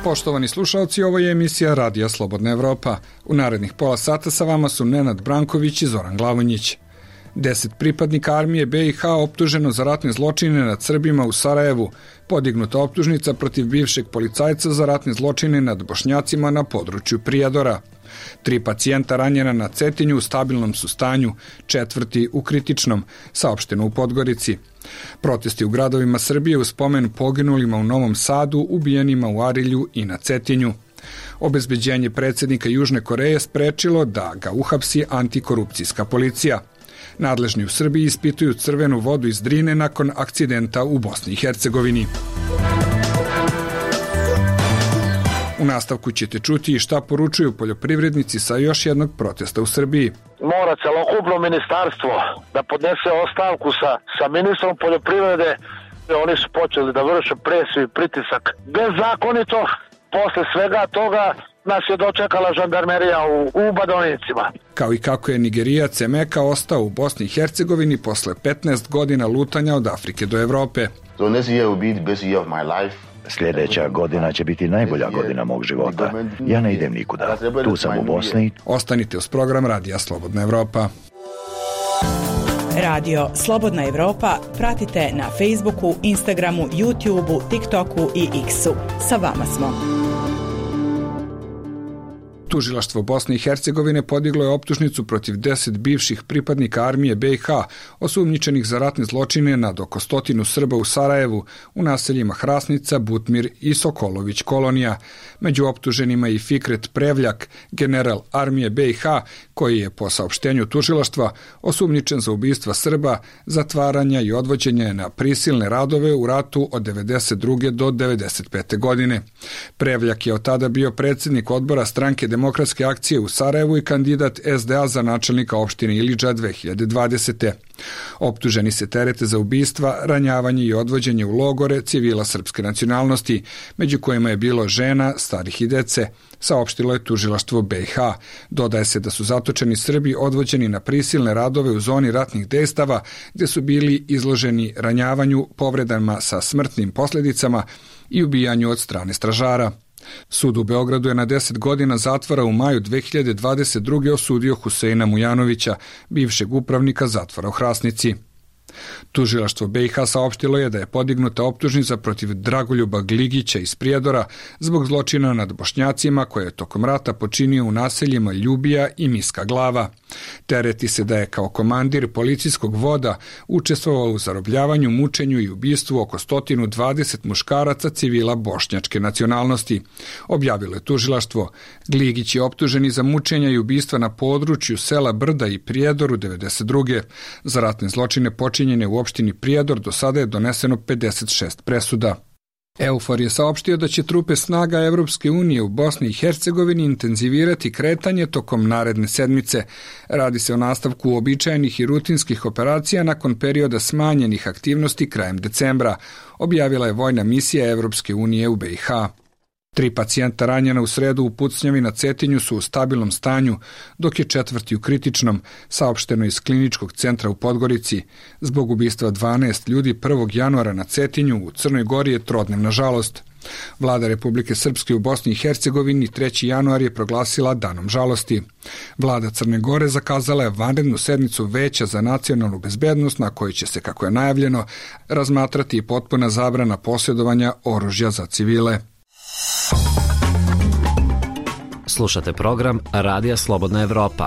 Poštovani slušalci, ovo je emisija Radija Slobodna Evropa. U narednih pola sata sa vama su Nenad Branković i Zoran Glavonjić. 10 pripadnika armije BiH optuženo za ratne zločine nad Srbima u Sarajevu. Podignuta optužnica protiv bivšeg policajca za ratne zločine nad Bošnjacima na području Prijedora. 3 pacijenta ranjena na Cetinju u stabilnom su stanju, 4 u kritičnom, saopšteno u Podgorici. Protesti u gradovima Srbije u spomen poginulima u Novom Sadu, ubijenima u Arilju i na Cetinju. Obezbeđenje predsjednika Južne Koreje sprečilo da ga uhapsi antikorupcijska policija. Nadležni u Srbiji ispituju crvenu vodu iz Drine nakon akcidenta u Bosni i Hercegovini. U nastavku ćete čuti i šta poručuju poljoprivrednici sa još jednog protesta u Srbiji. Mora celokupno ministarstvo da podnese ostavku sa ministrom poljoprivrede. Oni su počeli da vrše presiju i pritisak bezakonito. Posle svega toga nas je dočekala žandarmerija u Badonicima. Kao i kako je Nigerijac Emeka ostao u Bosni i Hercegovini posle 15 godina lutanja od Afrike do Evrope. Sljedeća godina će biti najbolja godina mog života. Ja ne idem nikuda. Tu sam u Bosni. Ostanite uz program Radija Slobodna Evropa. Radio Slobodna Evropa pratite na Facebooku, Instagramu, YouTubeu, TikToku i X-u. Sa vama smo. Tužilaštvo Bosne i Hercegovine podiglo je optužnicu protiv 10 bivših pripadnika armije BiH osumnjičenih za ratne zločine nad oko 100 Srba u Sarajevu, u naseljima Hrasnica, Butmir i Sokolović kolonija. Među optuženima i Fikret Prevljak, general armije BiH, koji je po saopštenju tužilaštva osumnjičen za ubistva Srba, zatvaranja i odvođenja na prisilne radove u ratu od 92. do 95. godine. Prevljak je od tada bio predsjednik odbora stranke Demokratske akcije u Sarajevu i kandidat SDA za načelnika opštine Ilidža 2020. Optuženi se terete za ubistva, ranjavanje i odvođenje u logore civila srpske nacionalnosti, među kojima je bilo žena, starih i dece, saopštilo je tužilaštvo BiH. Dodaje se da su zatočeni Srbi odvođeni na prisilne radove u zoni ratnih dejstava, gdje su bili izloženi ranjavanju, povredama sa smrtnim posljedicama i ubijanju od strane stražara. Sud u Beogradu je na 10 godina zatvora u maju 2022. osudio Huseina Mujanovića, bivšeg upravnika zatvora u Hrasnici. Tužilaštvo BiH saopštilo je da je podignuta optužnica protiv Dragoljuba Gligića iz Prijedora zbog zločina nad Bošnjacima koje je tokom rata počinio u naseljima Ljubija i Miska Glava. Tereti se da je kao komandir policijskog voda učestvovao u zarobljavanju, mučenju i ubistvu oko 120 muškaraca civila bošnjačke nacionalnosti. Objavilo je tužilaštvo. Gligić je optužen za mučenja i ubistva na području sela Brda i Prijedoru 92. Za ratne zločine počinjene u opštini Prijedor do sada je doneseno 56 presuda. EUFOR je saopštio da će trupe snaga Evropske unije u Bosni i Hercegovini intenzivirati kretanje tokom naredne sedmice. Radi se o nastavku uobičajenih i rutinskih operacija nakon perioda smanjenih aktivnosti krajem decembra, objavila je vojna misija Evropske unije u BiH. 3 pacijenta ranjena u sredu u pucnjavi na Cetinju su u stabilnom stanju, dok je 4 u kritičnom, saopšteno iz kliničkog centra u Podgorici. Zbog ubistva 12 ljudi 1. januara na Cetinju u Crnoj Gori je trodnevna žalost. Vlada Republike Srpske u Bosni i Hercegovini 3. januar je proglasila danom žalosti. Vlada Crne Gore zakazala je vanrednu sednicu Veća za nacionalnu bezbednost na kojoj će se, kako je najavljeno, razmatrati i potpuna zabrana posjedovanja oružja za civile. Slušate program Radija Slobodna Evropa.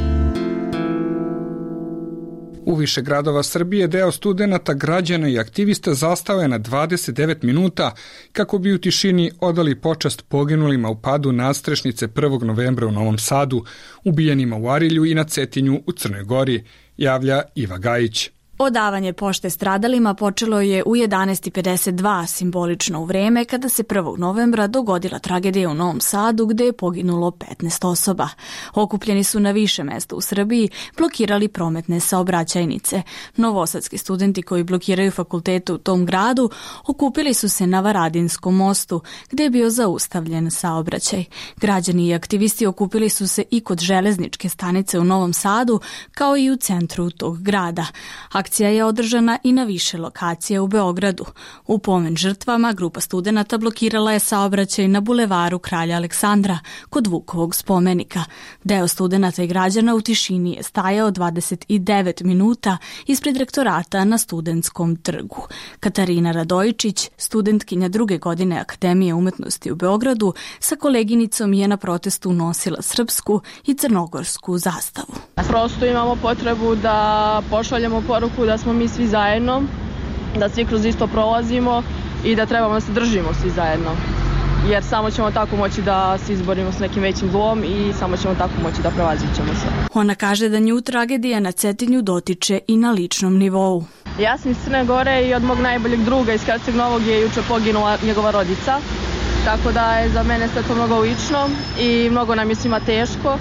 U više gradova Srbije deo studenata, građana i aktivista zastao je na 29 minuta kako bi u tišini odali počast poginulima u padu nadstrešnice 1. novembra u Novom Sadu, ubijenima u Arilju i na Cetinju u Crnoj Gori, javlja Iva Gajić. Odavanje pošte stradalima počelo je u 11:52, simbolično u vreme kada se 1. novembra dogodila tragedija u Novom Sadu gde je poginulo 15 osoba. Okupljeni su na više mesta u Srbiji, blokirali prometne saobraćajnice. Novosadski studenti koji blokiraju fakultete u tom gradu okupili su se na Varadinskom mostu gde je bio zaustavljen saobraćaj. Građani i aktivisti okupili su se i kod železničke stanice u Novom Sadu kao i u centru tog grada. Akcija je održana i na više lokacija u Beogradu. U pomen žrtvama grupa studenata blokirala je saobraćaj na bulevaru Kralja Aleksandra kod Vukovog spomenika. Deo studenata i građana u tišini je stajao 29 minuta ispred rektorata na Studentskom trgu. Katarina Radojičić, studentkinja 2. godine Akademije umetnosti u Beogradu, sa koleginicom je na protestu nosila srpsku i crnogorsku zastavu. Prosto imamo potrebu da pošaljemo poruku da smo mi svi zajedno, da svi kroz isto prolazimo i da trebamo da se držimo svi zajedno. Jer samo ćemo tako moći da se izborimo s nekim većim zlom i samo ćemo tako moći da prevazićemo se. Ona kaže da nju tragedija na Cetinju dotiče i na ličnom nivou. Ja sam iz Crne Gore i od mog najboljeg druga iz Herceg Novog je juče poginula njegova rodica. Tako da je za mene sve to mnogo lično i mnogo nam je svima teško.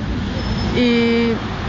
I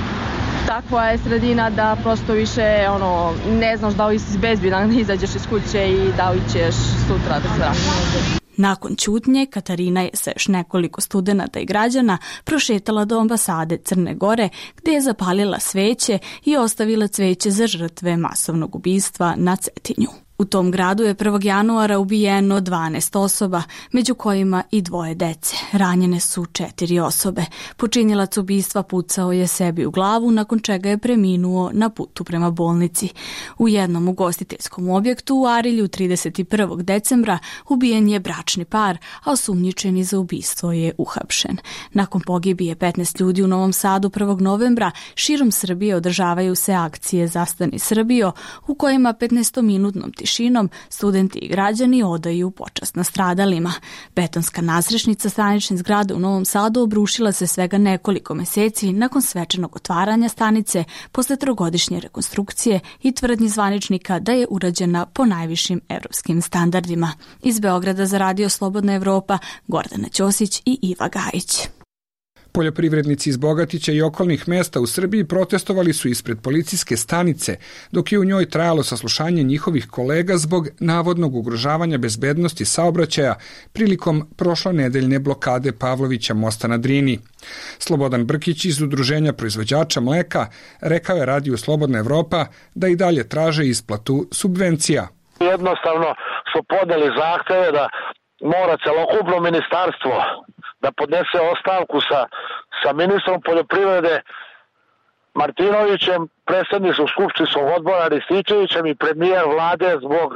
takva je sredina da prosto više ne znaš da li si bezbedan da izađeš iz kuće i da li ćeš sutra da se vratiš. Nakon ćutnje, Katarina je sa još nekoliko studenata i građana prošetala do ambasade Crne Gore, gdje je zapalila sveće i ostavila cveće za žrtve masovnog ubistva na Cetinju. U tom gradu je 1. januara ubijeno 12 osoba, među kojima i 2 dece. Ranjene su 4 osobe. Počinilac ubistva pucao je sebi u glavu, nakon čega je preminuo na putu prema bolnici. U jednom ugostiteljskom objektu u Arilju 31. decembra ubijen je bračni par, a osumnjičeni za ubistvo je uhapšen. Nakon pogibije 15 ljudi u Novom Sadu 1. novembra, širom Srbije održavaju se akcije Zastani Srbijo, u kojima 15-minutnom tišinom studenti i građani odaju počast nastradalima. Betonska nadstrešnica stanične zgrade u Novom Sadu obrušila se svega nekoliko meseci nakon svečanog otvaranja stanice posle 3-godišnje rekonstrukcije i tvrdnji zvaničnika da je urađena po najvišim evropskim standardima. Iz Beograda za Radio Slobodna Evropa, Gordana Ćosić i Iva Gajić. Poljoprivrednici iz Bogatića i okolnih mesta u Srbiji protestovali su ispred policijske stanice, dok je u njoj trajalo saslušanje njihovih kolega zbog navodnog ugrožavanja bezbednosti saobraćaja prilikom prošlonedeljne blokade Pavlovića mosta na Drini. Slobodan Brkić iz Udruženja proizvođača mleka rekao je Radiju Slobodna Evropa da i dalje traže isplatu subvencija. Jednostavno su podeli zahteve da mora celokupno ministarstvo da podnese ostavku sa ministrom poljoprivrede Martinovićem, predsjednikom skupštinskog odbora Rističevićem i premijer vlade zbog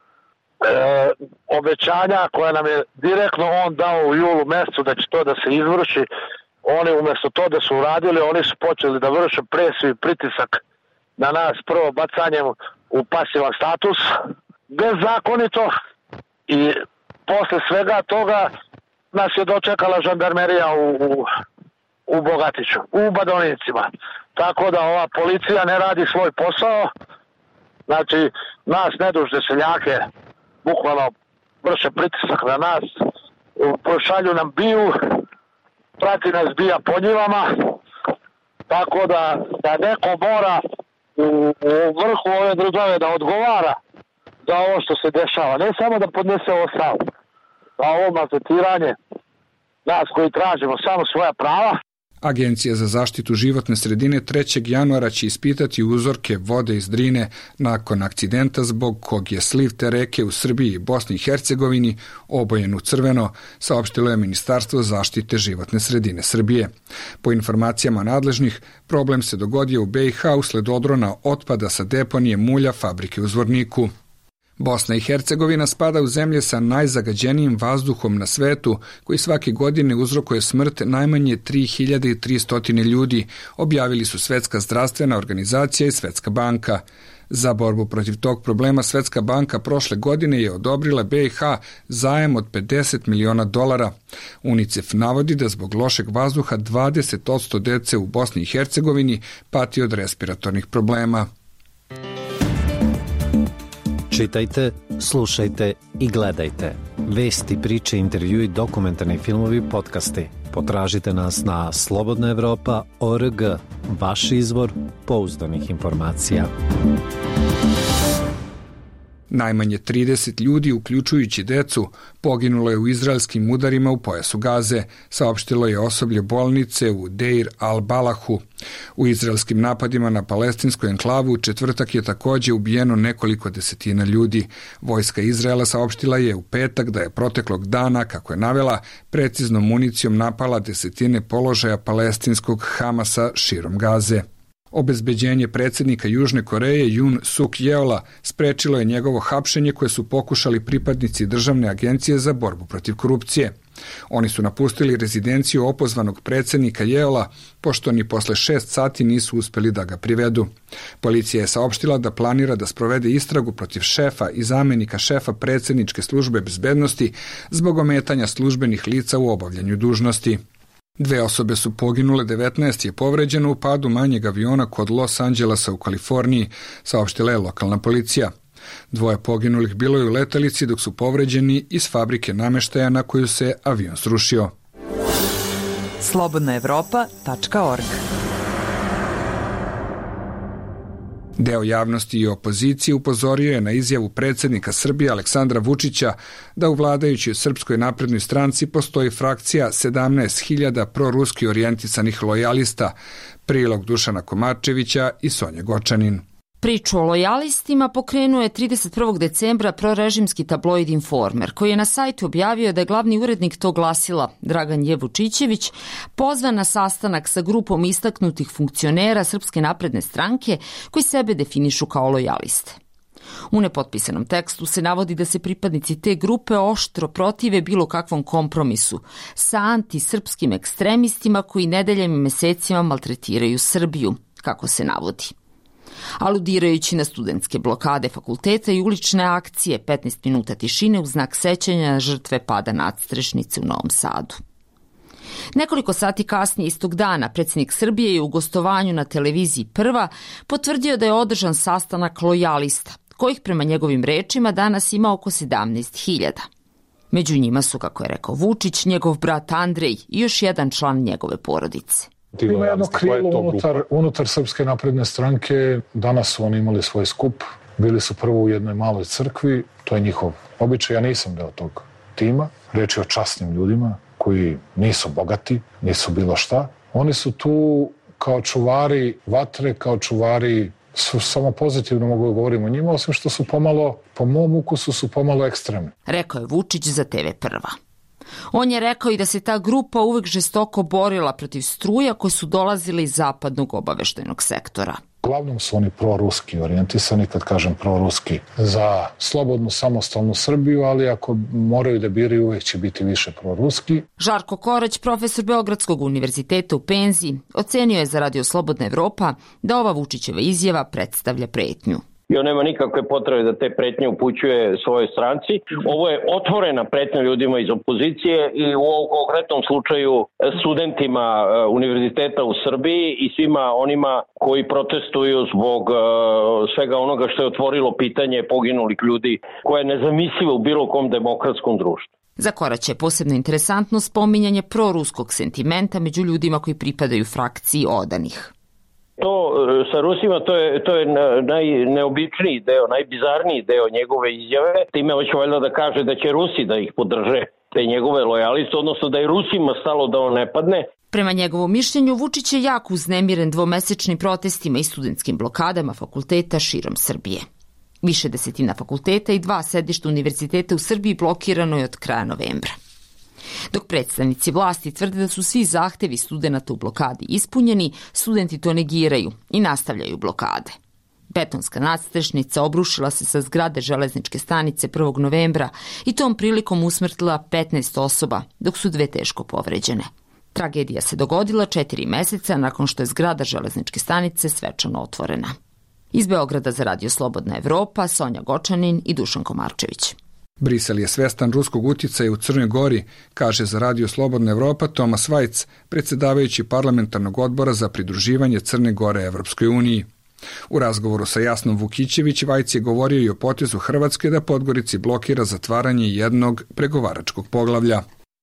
obećanja koja nam je direktno on dao u julu mesecu da će to da se izvrši. Oni umjesto to da su uradili, oni su počeli da vrše presiju i pritisak na nas, prvo bacanjem u pasivan status, bezakonito, i posle svega toga nas je dočekala žandarmerija u Bogatiću, u Badonincima. Tako da ova policija ne radi svoj posao, znači nas nedužne seljake bukvalno vrše pritisak na nas, šalju nam biju, prati nas bija po njivama, tako da neko mora u vrhu ove države da odgovara za ovo što se dešava, ne samo da podnese ostavku, za ovo maltretiranje nas koji tražimo samo svoja prava. Agencija za zaštitu životne sredine 3. januara će ispitati uzorke vode iz Drine nakon akcidenta zbog kog je sliv te reke u Srbiji i Bosni i Hercegovini obojen u crveno, saopštilo je Ministarstvo zaštite životne sredine Srbije. Po informacijama nadležnih, problem se dogodio u BiH usled odrona otpada sa deponije mulja fabrike u Zvorniku. Bosna i Hercegovina spada u zemlje sa najzagađenijim vazduhom na svetu, koji svake godine uzrokuje smrt najmanje 3300 ljudi, objavili su Svetska zdravstvena organizacija i Svetska banka. Za borbu protiv tog problema Svetska banka prošle godine je odobrila BiH zajam od $50 miliona. UNICEF navodi da zbog lošeg vazduha 20% dece u Bosni i Hercegovini pati od respiratornih problema. Čitajte, slušajte i gledajte. Vesti, priče, intervjui, dokumentarni filmovi, podcasti. Potražite nas na slobodnaevropa.org, vaš izvor pouzdanih informacija. Najmanje 30 ljudi, uključujući decu, poginulo je u izraelskim udarima u pojasu Gaze, saopštilo je osoblje bolnice u Deir al-Balahu. U izraelskim napadima na palestinsku enklavu u četvrtak je takođe ubijeno nekoliko desetina ljudi. Vojska Izraela saopštila je u petak da je proteklog dana, kako je navela, preciznom municijom napala desetine položaja palestinskog Hamasa širom Gaze. Obezbeđenje predsjednika Južne Koreje Yoon Suk Yeola sprečilo je njegovo hapšenje koje su pokušali pripadnici Državne agencije za borbu protiv korupcije. Oni su napustili rezidenciju opozvanog predsjednika Yeola, pošto ni posle 6 sati nisu uspeli da ga privedu. Policija je saopštila da planira da sprovede istragu protiv šefa i zamenika šefa predsjedničke službe bezbednosti zbog ometanja službenih lica u obavljanju dužnosti. 2 osobe su poginule, 19 je povređeno u padu manjeg aviona kod Los Angelesa u Kaliforniji, saopštila je lokalna policija. 2 poginulih bilo je u letelici, dok su povređeni iz fabrike nameštaja na koju se avion srušio. slobodnaevropa.org. Deo javnosti i opozicije upozorio je na izjavu predsjednika Srbije Aleksandra Vučića da u vladajućoj Srpskoj naprednoj stranci postoji frakcija 17.000 proruski orijentisanih lojalista, prilog Dušana Komarčevića i Sonje Gočanin. Priču o lojalistima pokrenuo je 31. decembra prorežimski tabloid Informer, koji je na sajtu objavio da je glavni urednik tog glasila, Dragan J. Vučićević, pozvan na sastanak sa grupom istaknutih funkcionera Srpske napredne stranke koji sebe definišu kao lojaliste. U nepotpisanom tekstu se navodi da se pripadnici te grupe oštro protive bilo kakvom kompromisu sa antisrpskim ekstremistima koji nedeljama i mesecima maltretiraju Srbiju, kako se navodi. Aludirajući na studentske blokade fakulteta i ulične akcije 15 minuta tišine u znak sećanja na žrtve pada nadstrešnice u Novom Sadu. Nekoliko sati kasnije istog dana predsjednik Srbije je u gostovanju na televiziji Prva potvrdio da je održan sastanak lojalista, kojih prema njegovim rečima danas ima oko 17.000. Među njima su, kako je rekao Vučić, njegov brat Andrej i još jedan član njegove porodice. Ima jedno krilo unutar Srpske napredne stranke. Danas su oni imali svoj skup. Bili su prvo u jednoj maloj crkvi. To je njihov običaj. Ja nisam deo tog tima. Reč je o časnim ljudima koji nisu bogati, nisu bilo šta. Oni su tu kao čuvari vatre, kao čuvari, samo pozitivno mogu govoriti o njima, osim što su pomalo, po mom ukusu su pomalo ekstremni. Rekao je Vučić za TV Prva. On je rekao i da se ta grupa uvek žestoko borila protiv struja koje su dolazile iz zapadnog obaveštajnog sektora. Uglavnom su oni proruski orijentisani, kad kažem proruski, za slobodnu, samostalnu Srbiju, ali ako moraju da biraju, uvek će biti više proruski. Žarko Korać, profesor Beogradskog univerziteta u penziji, ocenio je za Radio Slobodna Evropa da ova Vučićeva izjava predstavlja pretnju. I on nema nikakve potrebe da te pretnje upućuje svojoj stranci. Ovo je otvorena pretnja ljudima iz opozicije i u ovom konkretnom slučaju studentima univerziteta u Srbiji i svima onima koji protestuju zbog svega onoga što je otvorilo pitanje poginulih ljudi, koje je nezamislivo u bilo kom demokratskom društvu. Za Korać je posebno interesantno spominjanje proruskog sentimenta među ljudima koji pripadaju frakciji odanih. To sa Rusima, to je najneobičniji deo, najbizarniji deo njegove izjave. Time hoće valjda da kaže da će Rusi da ih podrže, te njegove lojaliste, odnosno da je Rusima stalo da on ne padne. Prema njegovom mišljenju, Vučić je jako uznemiren dvomesečnim protestima i studentskim blokadama fakulteta širom Srbije. Više desetina fakulteta i 2 sedišta univerziteta u Srbiji blokirano je od kraja novembra. Dok predstavnici vlasti tvrde da su svi zahtevi studenata u blokadi ispunjeni, studenti to negiraju i nastavljaju blokade. Betonska nadstrešnica obrušila se sa zgrade železničke stanice 1. novembra i tom prilikom usmrtila 15 osoba, dok su 2 teško povređene. Tragedija se dogodila 4 meseca nakon što je zgrada železničke stanice svečano otvorena. Iz Beograda za Radio Slobodna Evropa, Sonja Gočanin i Dušan Komarčević. Brisel je svestan ruskog uticaja u Crnoj Gori, kaže za Radio Slobodna Evropa Tomas Vajc, predsjedavajući parlamentarnog odbora za pridruživanje Crne Gore Evropskoj uniji. U razgovoru sa Jasnom Vukićević, Vajc je govorio i o potezu Hrvatske da Podgorici blokira zatvaranje jednog pregovaračkog poglavlja.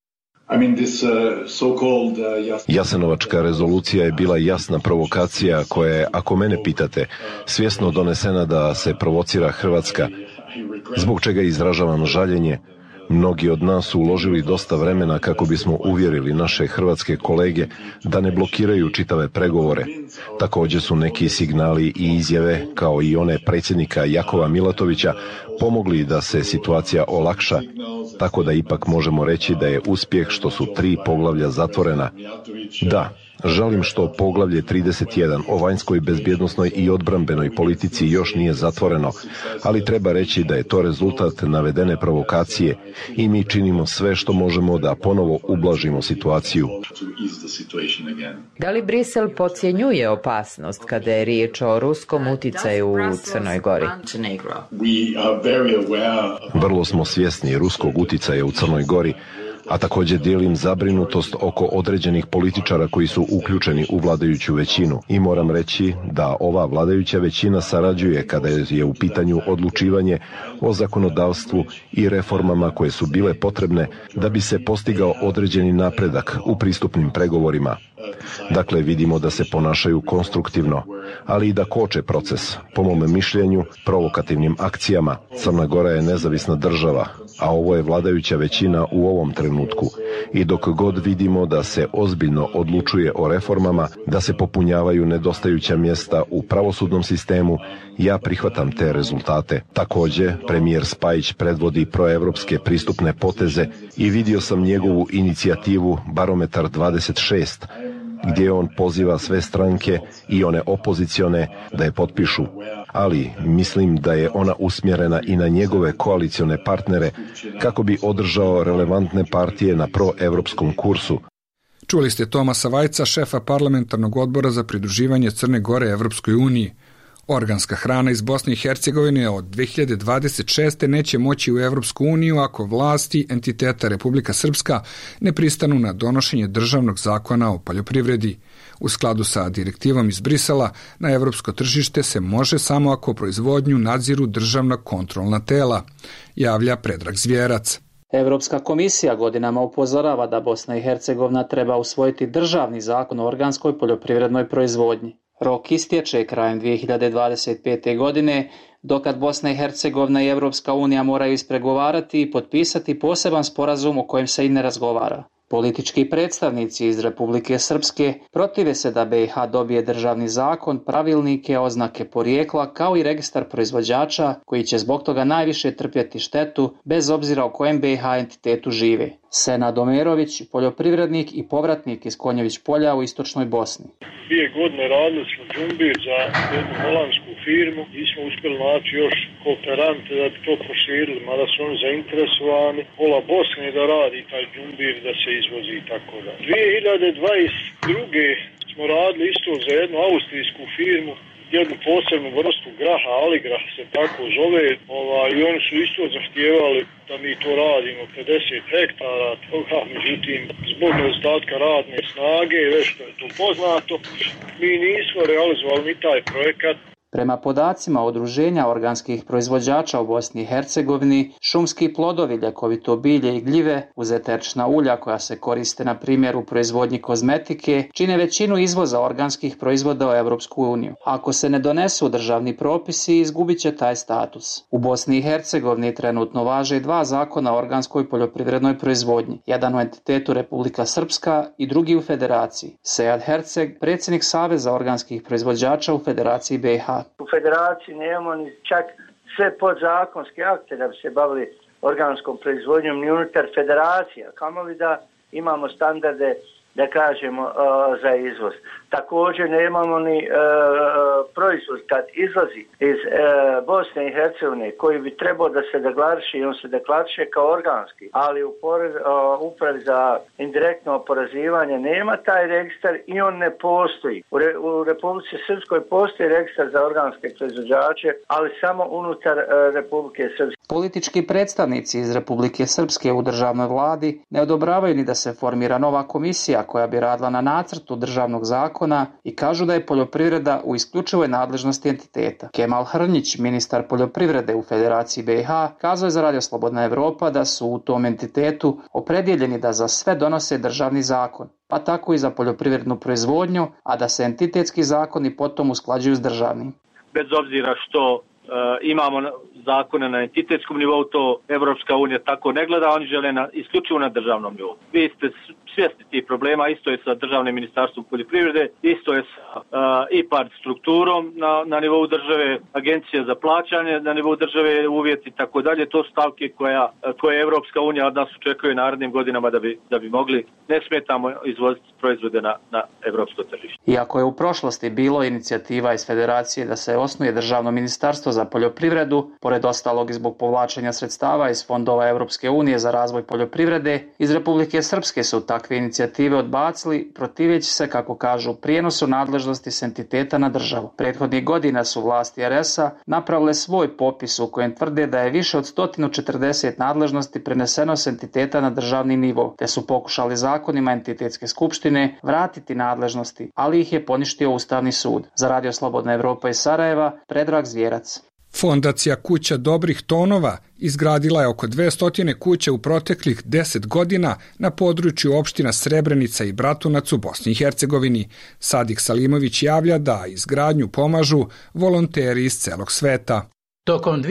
Jasenovačka rezolucija je bila jasna provokacija koja je, ako mene pitate, svjesno donesena da se provocira Hrvatska. zbog čega izražavam žaljenje. Mnogi od nas su uložili dosta vremena kako bismo uvjerili naše hrvatske kolege da ne blokiraju čitave pregovore. Također su neki signali i izjave, kao i one predsjednika Jakova Milatovića, pomogli da se situacija olakša, tako da ipak možemo reći da je uspjeh što su 3 poglavlja zatvorena. Da, žalim što poglavlje 31 o vanjskoj bezbjednosnoj i odbrambenoj politici još nije zatvoreno, ali treba reći da je to rezultat navedene provokacije i mi činimo sve što možemo da ponovo ublažimo situaciju. Da li Brisel podcjenjuje opasnost kada je riječ o ruskom uticaju u Crnoj Gori? Vrlo smo svjesni ruskog uticaja u Crnoj Gori, a također dijelim zabrinutost oko određenih političara koji su uključeni u vladajuću većinu. I moram reći da ova vladajuća većina sarađuje kada je u pitanju odlučivanje o zakonodavstvu i reformama koje su bile potrebne da bi se postigao određeni napredak u pristupnim pregovorima. Dakle, vidimo da se ponašaju konstruktivno, ali i da koče proces, po mom mišljenju, provokativnim akcijama. Crna Gora je nezavisna država, a ovo je vladajuća većina u ovom trenutku. I dok god vidimo da se ozbiljno odlučuje o reformama, da se popunjavaju nedostajuća mjesta u pravosudnom sistemu, ja prihvatam te rezultate. Također, premijer Spajić predvodi proevropske pristupne poteze i vidio sam njegovu inicijativu Barometar 26, gdje on poziva sve stranke i one opozicione da je potpišu. Ali mislim da je ona usmjerena i na njegove koalicione partnere kako bi održao relevantne partije na proevropskom kursu. Čuli ste Tomasa Vajca, šefa parlamentarnog odbora za pridruživanje Crne Gore Evropskoj uniji. Organska hrana iz Bosne i Hercegovine od 2026. neće moći u Evropsku uniju ako vlasti entiteta Republika Srpska ne pristanu na donošenje državnog zakona o poljoprivredi. U skladu sa direktivom iz Brisela, na evropsko tržište se može samo ako proizvodnju nadziru državna kontrolna tela, javlja Predrag Zvjerac. Evropska komisija godinama upozorava da Bosna i Hercegovina treba usvojiti državni zakon o organskoj poljoprivrednoj proizvodnji. Rok istječe krajem 2025. godine, dokad Bosna i Hercegovina i Evropska unija moraju ispregovarati i potpisati poseban sporazum o kojem se i ne razgovara. Politički predstavnici iz Republike Srpske protive se da BiH dobije državni zakon, pravilnike, oznake porijekla kao i registar proizvođača koji će zbog toga najviše trpjeti štetu bez obzira o kojem BiH entitetu žive. Senad Omerović, poljoprivrednik i povratnik iz Konjević polja u istočnoj Bosni. 2 godine radili smo džumbir za jednu holandsku firmu i smo uspjeli naći još kooperante da bi to proširili, mada su oni zainteresovani. Pola Bosne da radi taj džumbir, da se izvozi i tako da. 2022. smo radili isto za jednu austrijsku firmu, jednu posebnu vrstu graha, aligrah se tako zove, i oni su isto zahtijevali da mi to radimo 50 hektara toga, međutim zbog nedostatka radne snage, već što je to poznato, mi nismo realizovali ni taj projekat. Prema podacima Udruženja organskih proizvođača u Bosni i Hercegovini, šumski plodovi, ljekovito bilje i gljive, uz eterična ulja koja se koriste na primjer u proizvodnji kozmetike, čine većinu izvoza organskih proizvoda u Evropsku uniju. Ako se ne donesu državni propisi, izgubit će taj status. U Bosni i Hercegovini trenutno važe 2 zakona o organskoj poljoprivrednoj proizvodnji, jedan u entitetu Republika Srpska i drugi u Federaciji. Sead Herceg, predsjednik Saveza organskih proizvođača u Federaciji BiH. U Federaciji nemamo ni čak sve podzakonske akte da bi se bavili organskom proizvodnjom ni unutar Federacija, kamoli da imamo standarde, da kažemo, za izvoz. Također nemamo ni proizvod kad izlazi iz Bosne i Hercegovine koji bi trebao da se deklariše i on se deklariše kao organski, ali u upravi za indirektno oporezivanje nema taj registar i on ne postoji. U Republici Srpskoj postoji registar za organske proizvođače, ali samo unutar Republike Srpske. Politički predstavnici iz Republike Srpske u državnoj vladi ne odobravaju ni da se formira nova komisija koja bi radila na nacrtu državnog zakona i kažu da je poljoprivreda u isključivoj nadležnosti entiteta. Kemal Hrnjić, ministar poljoprivrede u Federaciji BiH, kazao je za Radio Slobodna Evropa da su u tom entitetu opredjeljeni da za sve donose državni zakon, pa tako i za poljoprivrednu proizvodnju, a da se entitetski zakoni potom usklađuju s državnim. Bez obzira što imamo zakone na entitetskom nivou, to Evropska unija tako ne gleda, oni žele isključivo na državnom nivou. Vi ste svjesni tih problema, isto je sa državnim ministarstvom poljoprivrede, isto je sa IPARD strukturom na nivou države, agencija za plaćanje na nivou države, uvjeti i tako dalje. To su stavke koje Evropska unija od nas očekuje narednim godinama da bi mogli nesmetano izvoziti proizvode na evropsko tržište. Iako je u prošlosti bilo inicijativa iz Federacije da se osnuje državno ministarstvo za poljoprivredu, pored ostalog i zbog povlačenja sredstava iz fondova Evropske unije za razvoj poljoprivrede, iz Republike Srpske su takve inicijative odbacili, protiveći se, kako kažu, prijenosu nadležnosti s entiteta na državu. Prethodnih godina su vlasti RS-a napravile svoj popis u kojem tvrde da je više od 140 nadležnosti preneseno s entiteta na državni nivo, te su pokušali zakonima entitetske skupštine vratiti nadležnosti, ali ih je poništio Ustavni sud. Za Radio Slobodna Evropa iz Sarajeva, Predrag Zvjerac. Fondacija Kuća dobrih tonova izgradila je oko 200 kuća u proteklih 10 godina na području opština Srebrenica i Bratunac u Bosni i Hercegovini. Sadik Salimović javlja da izgradnju pomažu volonteri iz celog sveta. Tokom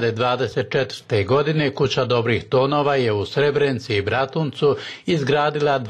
2024. godine Kuća dobrih tonova je u Srebrenici i Bratuncu izgradila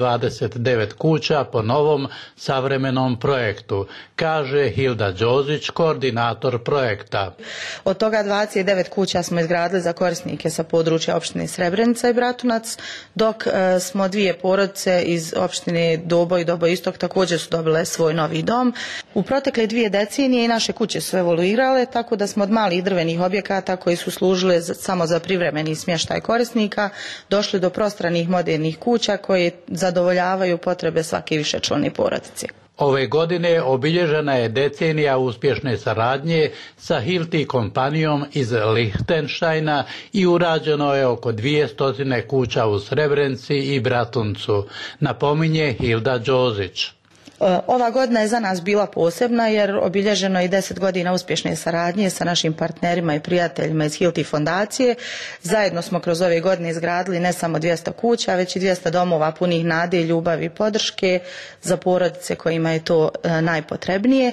29 kuća po novom savremenom projektu, kaže Hilda Đozić, koordinator projekta. Od toga 29 kuća smo izgradili za korisnike sa područja opštine Srebrenica i Bratunac, dok smo 2 porodice iz opštine Dobo i Dobo Istok također su dobile svoj novi dom. U protekle 2 decenije i naše kuće su evoluirale, tako da smo od malih drvenih objekata koji su služile samo za privremeni smještaj korisnika došli do prostranih modernih kuća koje zadovoljavaju potrebe svake višečlane porodice. Ove godine obilježena je decenija uspješne saradnje sa Hilti kompanijom iz Lihtenštajna i urađeno je oko 200 kuća u Srebrenici i Bratuncu, napominje Hilda Đozić. Ova godina je za nas bila posebna jer obilježeno je 10 godina uspješne saradnje sa našim partnerima i prijateljima iz Hilti fondacije. Zajedno smo kroz ove godine izgradili ne samo 200 kuća, već i 200 domova punih nade, ljubavi i podrške za porodice kojima je to najpotrebnije.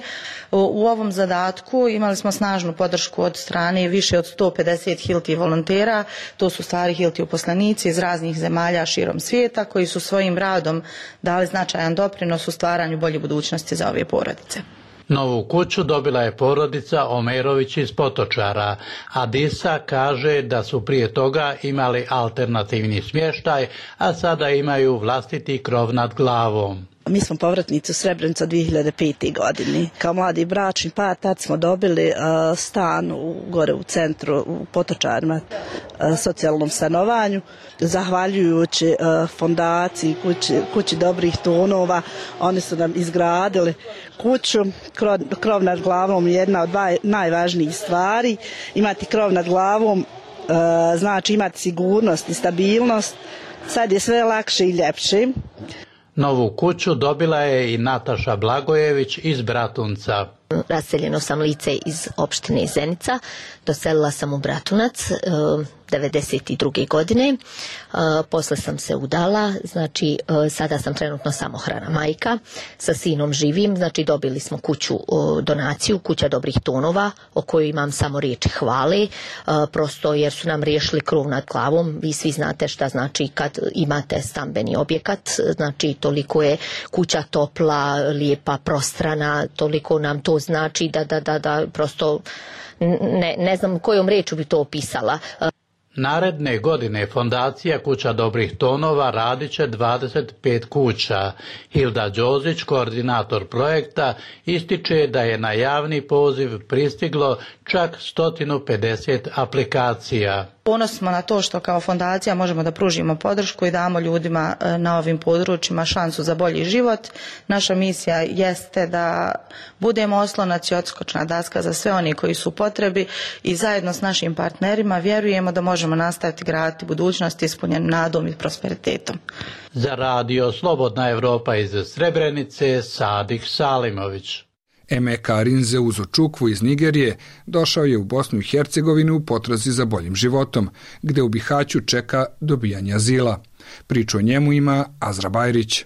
U ovom zadatku imali smo snažnu podršku od strane više od 150 Hilti volontera. To su stari Hilti uposlenici iz raznih zemalja širom svijeta koji su svojim radom dali značajan doprinos u stvaranju bolje budućnosti za ove porodice. Novu kuću dobila je porodica Omerović iz Potočara, a Disa kaže da su prije toga imali alternativni smještaj, a sada imaju vlastiti krov nad glavom. Mi smo povratnici u Srebrenicu 2005. godine. Kao mladi bračni par tad smo dobili stan gore u centru u Potočarima, socijalnom stanovanju. Zahvaljujući fondaciji Kući dobrih tonova, oni su nam izgradili kuću. Krov nad glavom je jedna od najvažnijih stvari. Imati krov nad glavom znači imati sigurnost i stabilnost. Sad je sve lakše i ljepše. Novu kuću dobila je i Nataša Blagojević iz Bratunca. Raseljeno sam lice iz opštine Zenica, doselila sam u Bratunac 1992. godine, posle sam se udala, znači sada sam trenutno samohrana majka, sa sinom živim, znači dobili smo kuću, donaciju, Kuća dobrih tonova, o kojoj imam samo riječi hvale, prosto jer su nam riješili krov nad glavom. Vi svi znate šta znači kad imate stambeni objekat, znači toliko je kuća topla, lijepa, prostrana, toliko nam to znači da prosto ne znam kojom riječu bi to opisala. Naredne godine fondacija Kuća dobrih tonova radit će 25 kuća. Hilda Đozić, koordinator projekta, ističe da je na javni poziv pristiglo čak 150 aplikacija. Ponosni smo na to što kao fondacija možemo da pružimo podršku i damo ljudima na ovim područjima šansu za bolji život. Naša misija jeste da budemo oslonac i odskočna daska za sve oni koji su u potrebi i zajedno s našim partnerima vjerujemo da možemo nastaviti graditi budućnost ispunjenu nadom i prosperitetom. Za Radio Slobodna Evropa iz Srebrenice, Sadik Salimović. Emeka Arinze Uzočukwu iz Nigerije došao je u Bosnu i Hercegovinu u potrazi za boljim životom, gde u Bihaću čeka dobijanje azila. Priču o njemu ima Azra Bajrić.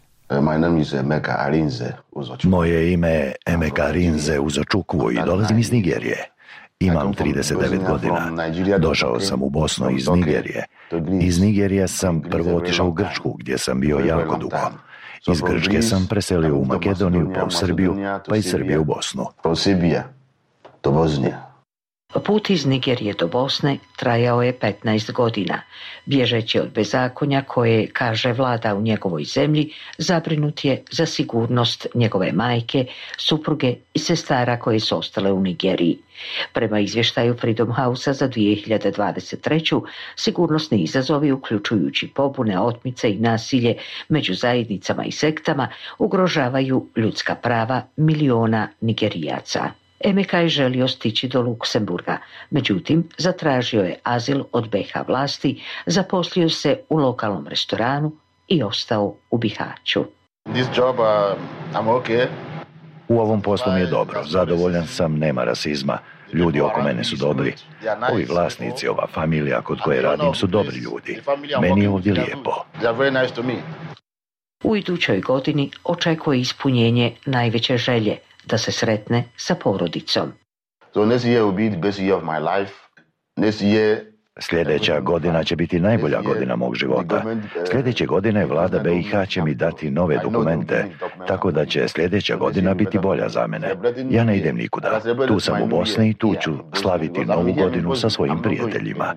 Moje ime je Emeka Arinze Uzočukwu i dolazim iz Nigerije. Imam 39 godina. Došao sam u Bosnu iz Nigerije. Iz Nigerije sam prvo otišao u Grčku, gdje sam bio jako dugo. Iz Grčke sam preselio u Makedoniju, pa u Srbiju, pa iz Srbije u Bosnu. Put iz Nigerije do Bosne trajao je 15 godina. Bježeći od bezakonja koje, kaže, vlada u njegovoj zemlji, zabrinut je za sigurnost njegove majke, supruge i sestara koje su ostale u Nigeriji. Prema izvještaju Freedom House-a za 2023. sigurnosni izazovi, uključujući pobune, otmice i nasilje među zajednicama i sektama, ugrožavaju ljudska prava miliona Nigerijaca. Emeka je želio stići do Luksemburga, međutim zatražio je azil od BiH vlasti, zaposlio se u lokalnom restoranu i ostao u Bihaću. U ovom poslu mi je dobro, zadovoljan sam, nema rasizma, ljudi oko mene su dobri. Ovi vlasnici, ova familija kod koje radim su dobri ljudi. Meni je ovdje lijepo. U idućoj godini očekuje ispunjenje najveće želje, da se sretne sa porodicom. Sljedeća godina će biti najbolja godina mog života. Sljedeće godine vlada BiH će mi dati nove dokumente, tako da će sljedeća godina biti bolja za mene. Ja ne idem nikuda. Tu sam u Bosni i tu ću slaviti novu godinu sa svojim prijateljima.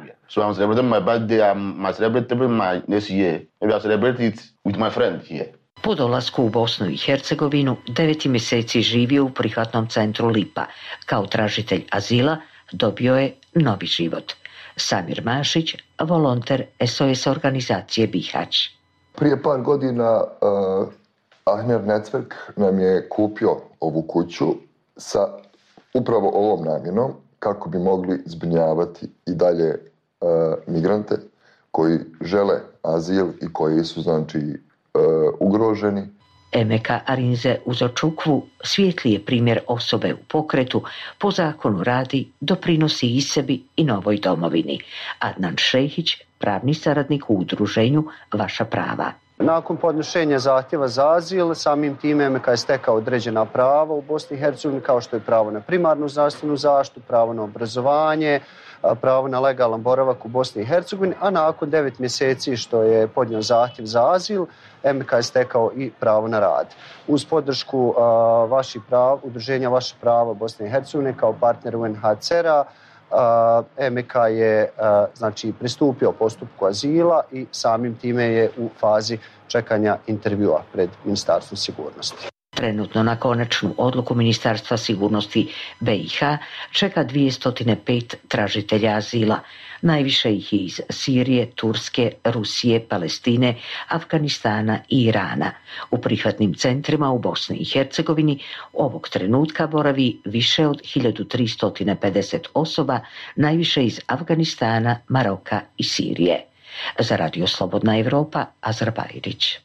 Po dolasku u Bosnu i Hercegovinu 9 mjeseci živio u prihvatnom centru Lipa. Kao tražitelj azila dobio je novi život. Samir Mašić, volonter SOS organizacije Bihać. Prije par godina Ahner Netzwerk nam je kupio ovu kuću sa upravo ovom namjenom kako bi mogli zbrinjavati i dalje migrante koji žele azil i koji su ugroženi. Emeka Arinze Uzočukvu svijetli je primjer osobe u pokretu, po zakonu radi, doprinosi i sebi i novoj domovini. Adnan Šehić, pravni saradnik u udruženju Vaša prava. Nakon podnošenja zahtjeva za azil, samim time Emeka je stekao određena prava u Bosni i Hercegovini, kao što je pravo na primarnu zdravstvenu zaštitu, pravo na obrazovanje, pravo na legalan boravak u Bosni i Hercegovini, a nakon 9 mjeseci što je podnio zahtjev za azil, Emeka je stekao i pravo na rad. Uz podršku udruženja Vaša prava Bosne i Hercegovine kao partner UNHCR-a, Emeka je pristupio postupku azila i samim time je u fazi čekanja intervjua pred Ministarstvom sigurnosti. Trenutno na konačnu odluku Ministarstva sigurnosti BiH čeka 205 tražitelja azila. Najviše ih je iz Sirije, Turske, Rusije, Palestine, Afganistana i Irana. U prihvatnim centrima u Bosni i Hercegovini ovog trenutka boravi više od 1350 osoba, najviše iz Afganistana, Maroka i Sirije. Za Radio Slobodna Evropa, Azra Bajrić.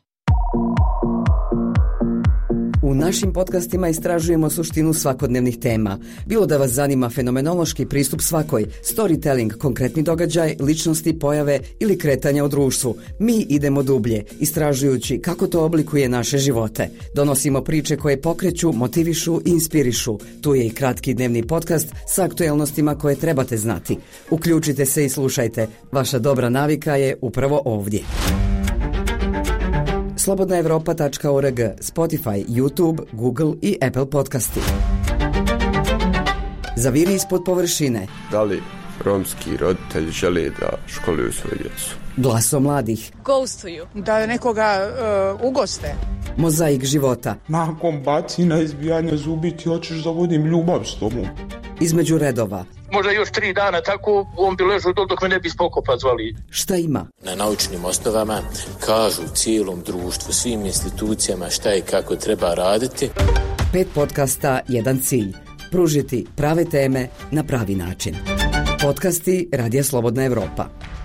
U našim podcastima istražujemo suštinu svakodnevnih tema. Bilo da vas zanima fenomenološki pristup svakoj, storytelling, konkretni događaj, ličnosti, pojave ili kretanja u društvu, mi idemo dublje, istražujući kako to oblikuje naše živote. Donosimo priče koje pokreću, motivišu i inspirišu. Tu je i kratki dnevni podcast sa aktuelnostima koje trebate znati. Uključite se i slušajte. Vaša dobra navika je upravo ovdje. slobodnaevropa.org, Spotify, YouTube, Google i Apple podcasti. Zaviri ispod površine. Da li romski roditelji žele da školuju svoju djecu? Glasom mladih. Ghostuju. Da nekoga ugoste. Mozaik života. Nakon bacina, izbijanja zubi ti hoćeš da vodim ljubav s tobom. Između redova. Možda još 3 dana tako on bi ležao dok me ne bi spokopa zvali. Šta ima? Na naučnim osnovama kažu cijelom društvu, svim institucijama šta i kako treba raditi. 5 podcasta, 1 cilj. Pružiti prave teme na pravi način. Podcasti Radija Slobodna Evropa.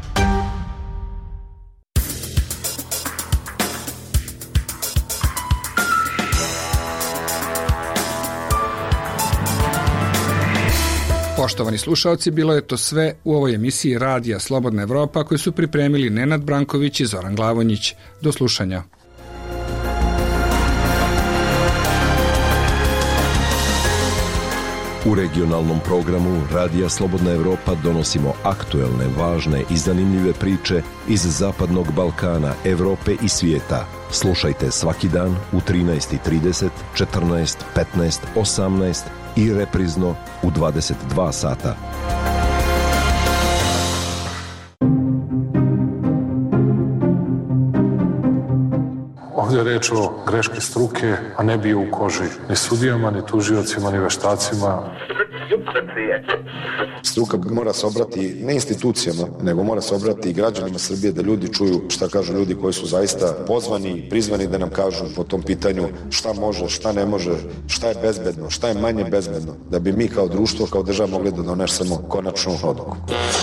Poštovani slušalci, bilo je to sve u ovoj emisiji Radija Slobodna Evropa koju su pripremili Nenad Branković i Zoran Glavonjić. Do slušanja. U regionalnom programu Radija Slobodna Evropa donosimo aktuelne, važne i zanimljive priče iz Zapadnog Balkana, Evrope i svijeta. Slušajte svaki dan u 13:30, 14, 15, 18 i reprizno u 22 sata. Ovdje je reč o greški struke, a ne bio u koži ni sudijama, ni tužiocima, ni veštacima. Struka mora se obrati ne institucijama, nego mora se obrati i građanima Srbije, da ljudi čuju šta kažu ljudi koji su zaista pozvani, prizvani da nam kažu po tom pitanju šta može, šta ne može, šta je bezbedno, šta je manje bezbedno, da bi mi kao društvo, kao država mogli da donesemo konačnu odluku.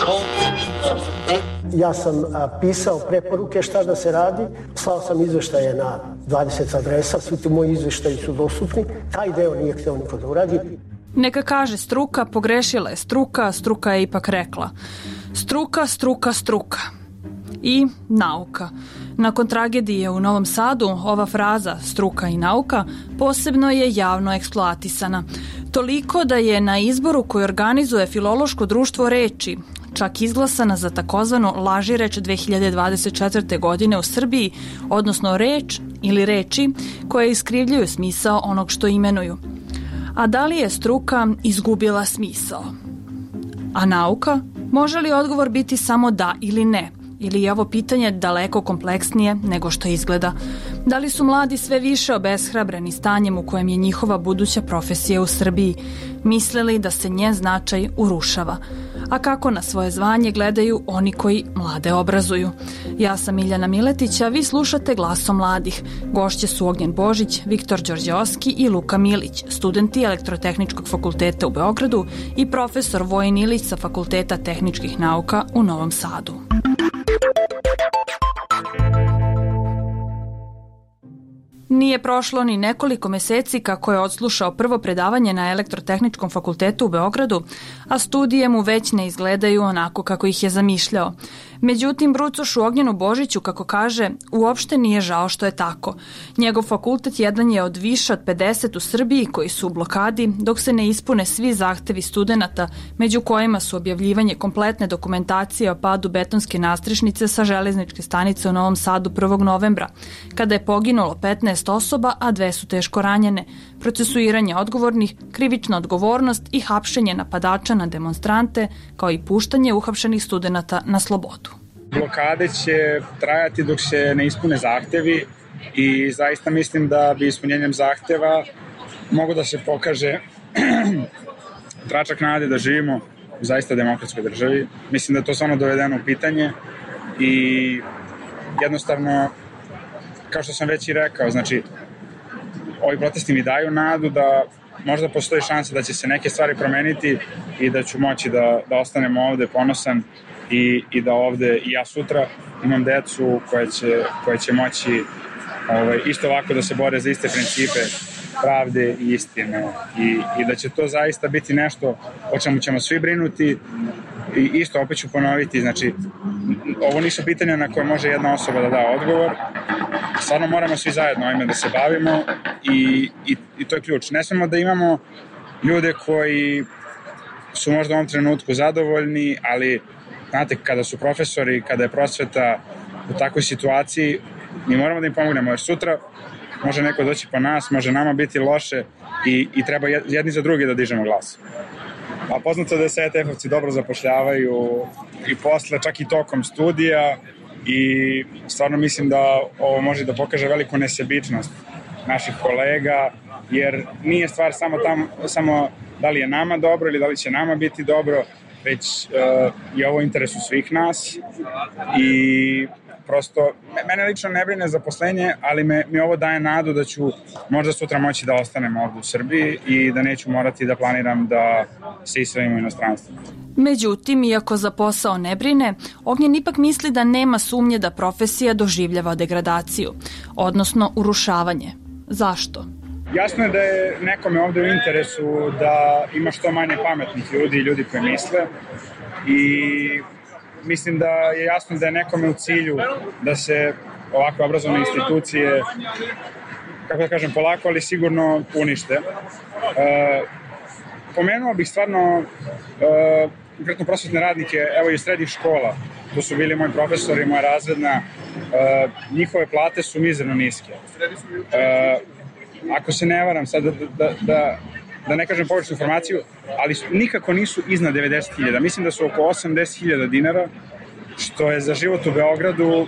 Ja sam pisao preporuke šta da se radi, slao sam izveštaje na 20 adresa, svi ti moji izveštaji su dostupni, taj deo nije hteo niko da uradi. Neka kaže struka, pogrešila je struka, struka je ipak rekla. Struka, struka, struka. I nauka. Nakon tragedije u Novom Sadu, ova fraza struka i nauka posebno je javno eksploatisana. Toliko da je na izboru koji organizuje Filološko društvo reči čak izglasana za takozvanu lažireč 2024. godine u Srbiji, odnosno reč ili reči koje iskrivljuju smisao onog što imenuju. A da li je struka izgubila smisao? A nauka? Može li odgovor biti samo da ili ne? Ili je ovo pitanje daleko kompleksnije nego što izgleda? Da li su mladi sve više obeshrabreni stanjem u kojem je njihova buduća profesija u Srbiji, mislili da se njen značaj urušava? A kako na svoje zvanje gledaju oni koji mlade obrazuju? Ja sam Miljana Miletić, a vi slušate Glasom mladih. Gošće su Ognjen Božić, Viktor Đorđeovski i Luka Milić, studenti Elektrotehničkog fakulteta u Beogradu i profesor Vojin Ilić sa Fakulteta tehničkih nauka u Novom Sadu. Nije prošlo ni nekoliko meseci kako je odslušao prvo predavanje na Elektrotehničkom fakultetu u Beogradu, a studije mu već ne izgledaju onako kako ih je zamišljao. Međutim, brucošu Ognjenu Božiću, kako kaže, uopšte nije žao što je tako. Njegov fakultet jedan je od više od 50 u Srbiji koji su u blokadi dok se ne ispune svi zahtevi studenata, među kojima su objavljivanje kompletne dokumentacije o padu betonske nastrešnice sa železničke stanice u Novom Sadu 1. novembra, kada je poginulo 15 osoba, a 2 su teško ranjene, procesuiranje odgovornih, krivična odgovornost i hapšenje napadača na demonstrante, kao i puštanje uhapšenih studenata na slobodu. Blokade će trajati dok se ne ispune zahtevi i zaista mislim da bi ispunjenjem zahteva mogu da se pokaže tračak nade da živimo u zaista demokratskoj državi. Mislim da je to stvarno dovedeno u pitanje i jednostavno, kao što sam već i rekao, znači, ovi protesti mi daju nadu da možda postoji šansa da će se neke stvari promeniti i da ću moći da ostanem ovde ponosan i da ovde i ja sutra imam decu koje će moći isto ovako da se bore za iste principe pravde i istine i da će to zaista biti nešto o čemu ćemo svi brinuti i isto opet ću ponoviti, znači ovo nisu pitanja na koje može jedna osoba da da odgovor, stvarno moramo svi zajedno ovime da se bavimo i to je ključ. Ne smemo da imamo ljude koji su možda u ovom trenutku zadovoljni, ali znate, kada su profesori, kada je prosveta u takvoj situaciji, mi moramo da im pomognemo, jer sutra može neko doći po nas, može nama biti loše i treba jedni za drugi da dižemo glas. A poznato da se ETF-ovci dobro zapošljavaju i posle, čak i tokom studija i stvarno mislim da ovo može da pokaže veliku nesebičnost naših kolega, jer nije stvar samo da li je nama dobro ili da li će nama biti dobro, već je ovo u interesu svih nas i prosto, mene lično ne brine zaposlenje, ali mi ovo daje nadu da ću možda sutra moći da ostanem ovdje u Srbiji i da neću morati da planiram da se isvelim u inostranstvu. Međutim, iako za posao ne brine, Ognjen ipak misli da nema sumnje da profesija doživljava degradaciju, odnosno urušavanje. Zašto? Jasno je da je nekome ovdje u interesu da ima što manje pametnih ljudi i ljudi koji misle i mislim da je jasno da je nekome u cilju da se ovakve obrazovne institucije, kako da kažem, polako ali sigurno unište. pomenuo bih stvarno konkretno prosvetne radnike, evo iz srednjih škola. Tu su bili moji profesori, moja razredna. Njihove plate su mizerno niske. Ako se ne varam, sad da ne kažem pogrešnu informaciju, ali nikako nisu iznad 90.000. Mislim da su oko 80.000 dinara, što je za život u Beogradu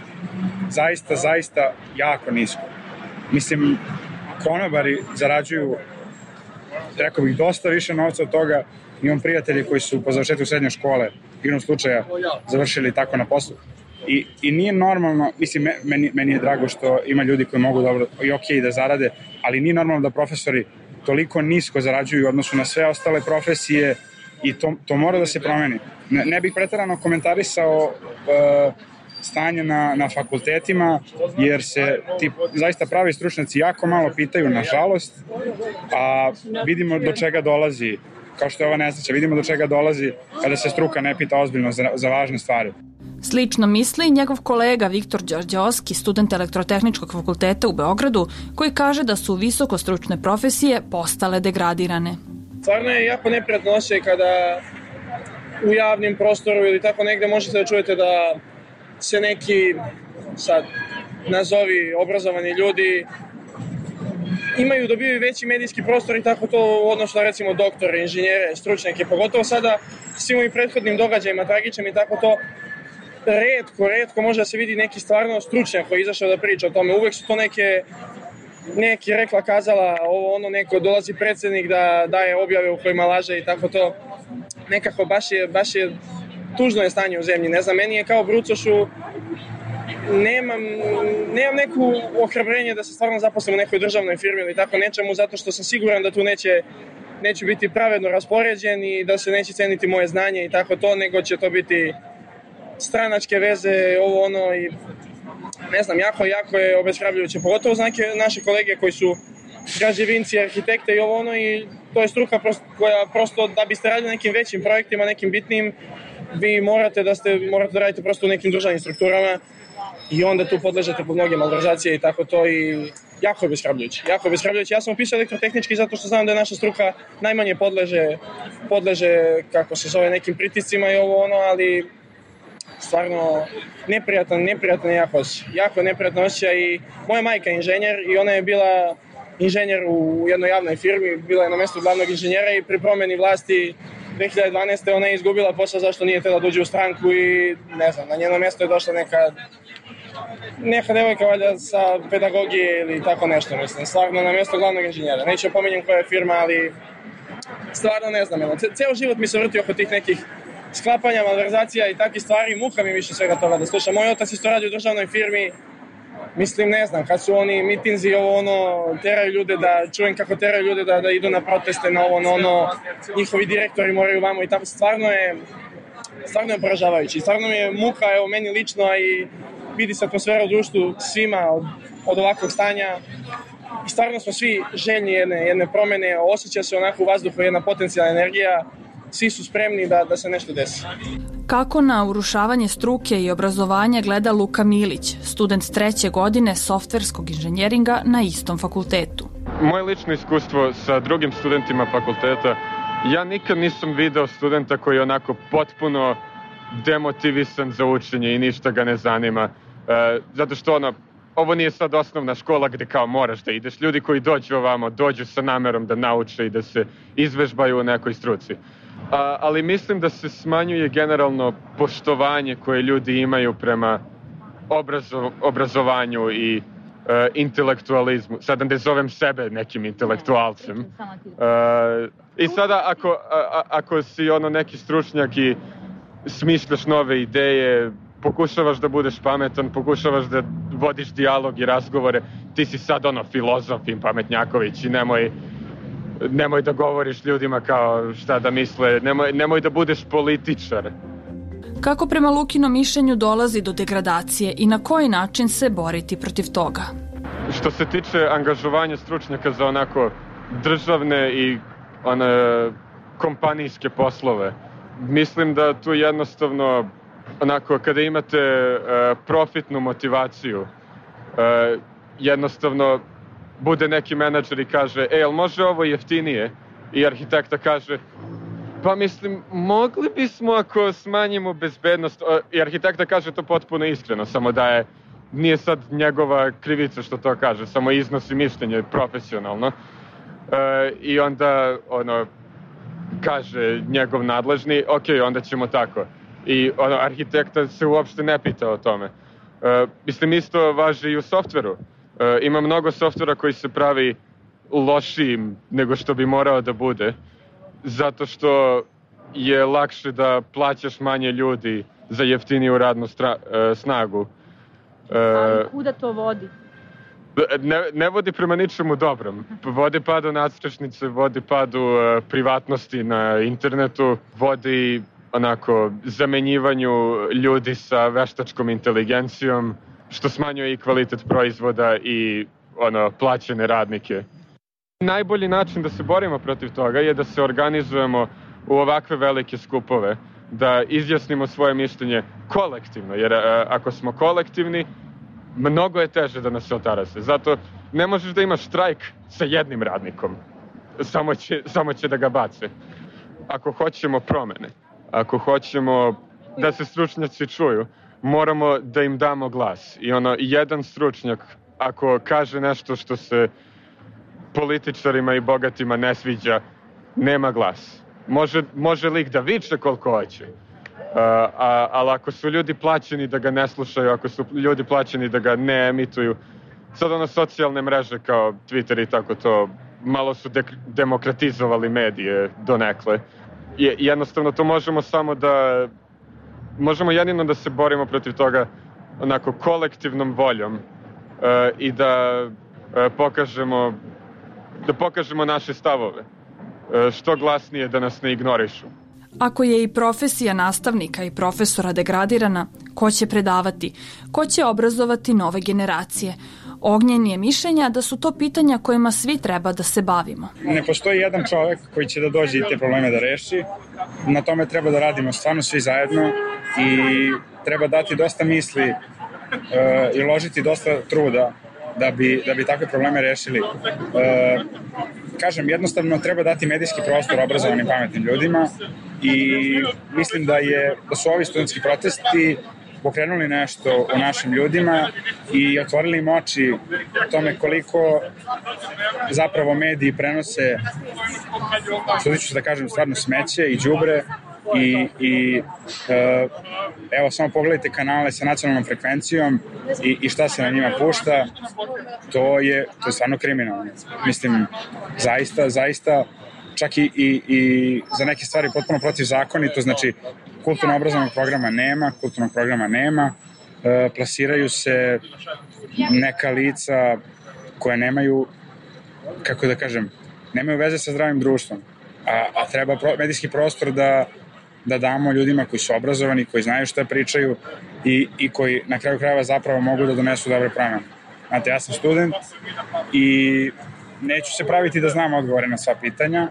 zaista jako nisko. Mislim, konobari zarađuju, rekao bih, dosta više novca od toga. Imam prijatelji koji su po završetku srednje škole, igrom slučaja, završili tako na poslu. I nije normalno, mislim, meni je drago što ima ljudi koji mogu dobro i okej da zarade, ali nije normalno da profesori toliko nisko zarađuju u odnosu na sve ostale profesije i to mora da se promeni. Ne bih preterano komentarisao stanje na fakultetima, jer se ti zaista pravi stručnjaci jako malo pitaju, nažalost, a vidimo do čega dolazi, kao što je ova nesreća, vidimo do čega dolazi kada se struka ne pita ozbiljno za važne stvari. Slično misli njegov kolega Viktor Đorđeovski, student Elektrotehničkog fakulteta u Beogradu, koji kaže da su visokostručne profesije postale degradirane. Stvarno je jako neprijatno osjećaj kada u javnim prostoru ili tako negde možete da čujete da se neki, sad nazovi obrazovani ljudi, dobiju veći medijski prostor i tako to u odnosu na recimo doktore, inženjere, stručnjake, pogotovo sada svim ovim prethodnim događajima, tragičnim i tako to, retko može da se vidi neki stvarno stručnjak koji je izašao da priča o tome. Uvek su to neki rekla, kazala, neko dolazi predsjednik da daje objave u kojima laže i tako to. Nekako baš je tužno je stanje u zemlji. Ne znam, meni je kao brucošu, nemam neku ohrabrenje da se stvarno zaposlim u nekoj državnoj firmi ili tako nečemu, zato što sam siguran da tu neću biti pravedno raspoređen i da se neće ceniti moje znanje i tako to, nego će to biti stranačke veze, i ne znam, jako je obeshrabrujuće, pogotovo za neke naše kolege koji su građevinci, arhitekte i to je struka koja prosto, da biste radili nekim većim projektima, nekim bitnim, vi morate da radite prosto u nekim državnim strukturama i onda tu podležete pod mnoge malverzacije i tako to i jako je obeshrabrujuće. Ja sam upisao elektrotehnički zato što znam da je naša struka najmanje podleže, kako se zove, nekim pritiscima i ali stvarno neprijatan jako neprijatan osjećaj i moja majka je inženjer i ona je bila inženjer u jednoj javnoj firmi, bila je na mjestu glavnog inženjera i pri promjeni vlasti 2012. ona je izgubila posao zašto nije htjela da uđe u stranku i ne znam, na njeno mjesto je došla neka devojka valjda sa pedagogije ili tako nešto, mislim, stvarno na mjesto glavnog inženjera. Neću pominjem koja je firma, ali stvarno ne znam, ceo život mi se vrti oko tih nekih sklapanja, malverzacija i takvih stvari, muka mi više svega toga da slušam. Moj otac isto radi u državnoj firmi, mislim, ne znam, kad su oni mitinzi, teraju ljude čujem kako teraju ljude da idu na proteste, na njihovi direktori moraju vamo i tako, stvarno je poražavajući. Stvarno mi je muka, meni lično, a i vidi se atmosfera u društvu svima od ovakvog stanja. I stvarno smo svi željni jedne promjene, osjeća se onako u vazduhu jedna potencijalna energija, svi su spremni da se nešto desi. Kako na urušavanje struke i obrazovanja gleda Luka Milić, student 3. godine softverskog inženjeringa na istom fakultetu. Moje lično iskustvo sa drugim studentima fakulteta, ja nikad nisam video studenta koji je onako potpuno demotivisan za učenje i ništa ga ne zanima. Zato što ovo nije sad osnovna škola gdje kao moraš da ideš. Ljudi koji dođu ovamo, dođu sa namerom da nauče i da se izvežbaju u nekoj struci. Ali mislim da se smanjuje generalno poštovanje koje ljudi imaju prema obrazovanju i intelektualizmu. Sada ne zovem sebe nekim intelektualcem. I sada ako si neki stručnjak i smišljaš nove ideje, pokušavaš da budeš pametan, pokušavaš da vodiš dijalog i razgovore, ti si sad filozof i pametnjaković i nemoj da govoriš ljudima kao šta da misle, nemoj da budeš političar. Kako prema Lukinom mišljenju dolazi do degradacije i na koji način se boriti protiv toga? Što se tiče angažovanja stručnjaka za onako državne i kompanijske poslove, mislim da tu jednostavno onako kada imate profitnu motivaciju, jednostavno bude neki menadžer i kaže, jel može ovo jeftinije? I arhitekta kaže, pa mislim, mogli bismo ako smanjimo bezbednost, i arhitekta kaže to potpuno iskreno, samo da nije sad njegova krivica što to kaže, samo iznosi mišljenje profesionalno. I onda kaže njegov nadležni, ok, onda ćemo tako. I arhitekta se uopšte ne pita o tome. Mislim, isto važi i u softveru. Ima mnogo softvera koji se pravi lošijim nego što bi morao da bude, zato što je lakše da plaćaš manje ljudi za jeftiniju radnu snagu. Ali kuda to vodi? Ne vodi prema ničemu dobrom. Vodi padu nadstrešnice, vodi padu privatnosti na internetu, vodi zamenjivanju ljudi sa veštačkom inteligencijom, što smanjuje i kvalitet proizvoda i plaćene radnike. Najbolji način da se borimo protiv toga je da se organizujemo u ovakve velike skupove, da izjasnimo svoje mišljenje kolektivno, jer ako smo kolektivni, mnogo je teže da nas se otarase. Zato ne možeš da imaš štrajk sa jednim radnikom, samo će da ga bace. Ako hoćemo promene, ako hoćemo da se stručnjaci čuju, moramo da im damo glas. I jedan stručnjak, ako kaže nešto što se političarima i bogatima ne sviđa, nema glas. Može lik da viče koliko hoće, ali ako su ljudi plaćeni da ga ne slušaju, ako su ljudi plaćeni da ga ne emituju, sad socijalne mreže kao Twitter i tako to, malo su demokratizovali medije donekle. Jednostavno to možemo jedino da se borimo protiv toga kolektivnom voljom i da pokažemo naše stavove, što glasnije da nas ne ignorišu. Ako je i profesija nastavnika i profesora degradirana, ko će predavati? Ko će obrazovati nove generacije? Ognjen je mišljenja da su to pitanja kojima svi treba da se bavimo. Ne postoji jedan čovek koji će da dođe i te probleme da reši. Na tome treba da radimo stvarno svi zajedno i treba dati dosta misli i uložiti dosta truda da bi takve probleme rešili. Kažem, jednostavno treba dati medijski prostor obrazovanim pametnim ljudima i mislim da su ovi studentski protesti pokrenuli nešto u našim ljudima i otvorili im oči tome koliko zapravo mediji prenose, sudit ću da kažem, stvarno smeće i đubre i evo samo pogledajte kanale sa nacionalnom frekvencijom i šta se na njima pušta, to je stvarno kriminalno. Mislim, zaista čak i za neke stvari potpuno protivzakonito, znači kulturno-obrazovnog programa nema, plasiraju se neka lica koja nemaju, kako da kažem, nemaju veze sa zdravim društvom, a treba medijski prostor da damo ljudima koji su obrazovani, koji znaju šta pričaju i koji na kraju krajeva zapravo mogu da donesu dobre promene. Znate, ja sam student i neću se praviti da znam odgovore na sva pitanja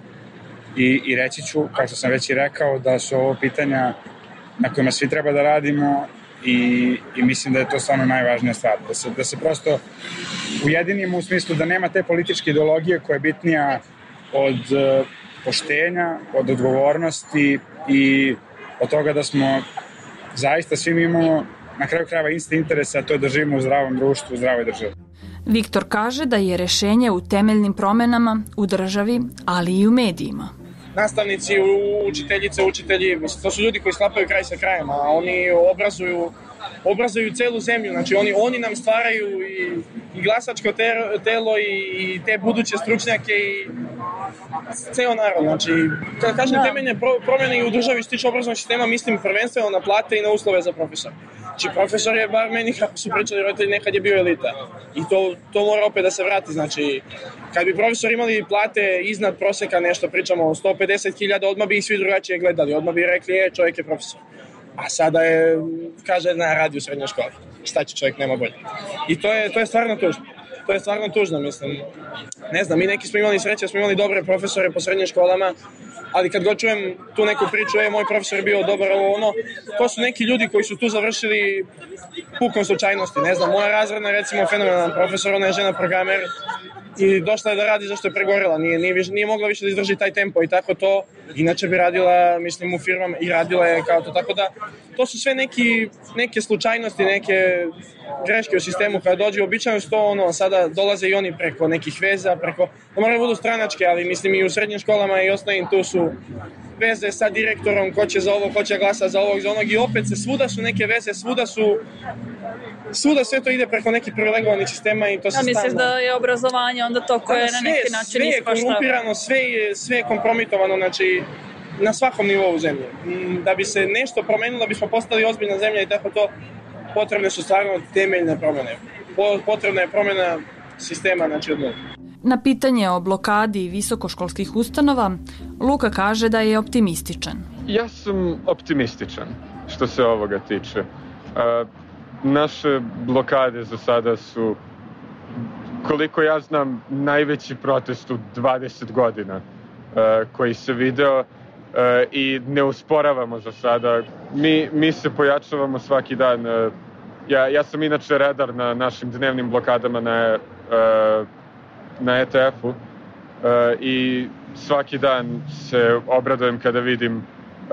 i reći ću, kao što sam već i rekao, da su ovo pitanja na kojima svi treba da radimo i mislim da je to stvarno najvažnija stvar. Da se prosto ujedinimo u smislu da nema te političke ideologije koja je bitnija od poštenja, od odgovornosti i od toga da smo zaista svi imamo na kraju krajeva isti interes, a to je da živimo u zdravom društvu, u zdravoj državi. Viktor kaže da je rešenje u temeljnim promenama u državi, ali i u medijima. Nastavnici, učiteljice, učitelji, to su ljudi koji sklapaju kraj sa krajem, a oni obrazuju celu zemlju, znači oni nam stvaraju i glasačko telo i te buduće stručnjake i ceo narod, znači kada kažem temeljne promjene i u državi što tiče obrazovnog sistema, mislim prvenstveno na plate i na uslove za profesor. Znači profesor je, bar meni kako su pričali roditelji, nekad je bio elita i to mora opet da se vrati, znači kad bi profesori imali plate iznad proseka, nešto pričamo o 150.000, odmah bi ih svi drugačije gledali, odmah bi rekli čovjek je profesor. A sada kaže na radiju u srednjoj školi. Šta će čovjek, nema bolje. I to je stvarno tužno. To je stvarno tužno, mislim. Ne znam, mi neki smo imali sreće, smo imali dobre profesore po srednjim školama, ali kad god čujem tu neku priču, moj profesor je bio dobar, to su neki ljudi koji su tu završili pukom slučajnosti. Ne znam, moja razredna, recimo, fenomenalan profesor, ona je žena programer i došla je da radi zašto je pregorela, nije mogla više da izdrži taj tempo i tako to, inače bi radila, mislim, u firmama i radila je kao to, tako da to su sve neke slučajnosti, neke greške u sistemu kada dođe, običajno su to sada dolaze i oni preko nekih veza, da moraju budu stranačke, ali mislim i u srednjim školama i osnovnim tu su veze sa direktorom, ko će za ovo, ko će glasa za ovog, za onog i opet svuda su neke veze, svuda sve to ide preko nekih privilegovanih sistema i to se stalno... Misliš da je obrazovanje onda to koje na neki način ispaštava? Sve je korumpirano, sve je kompromitovano, znači na svakom nivou zemlje. Da bi se nešto promenilo, da bismo postali ozbiljna zemlja i tako to, potrebne su stvarno temeljne promjene. Potrebna je promjena sistema, znači odmah. Na pitanje o blokadi visokoškolskih ustanova, Luka kaže da je optimističan. Ja sam optimističan što se ovoga tiče. Naše blokade za sada su, koliko ja znam, najveći protest u 20 godina koji se video i ne usporavamo za sada. Mi se pojačavamo svaki dan. Ja sam inače redar na našim dnevnim blokadama na ETF-u i svaki dan se obradujem kada vidim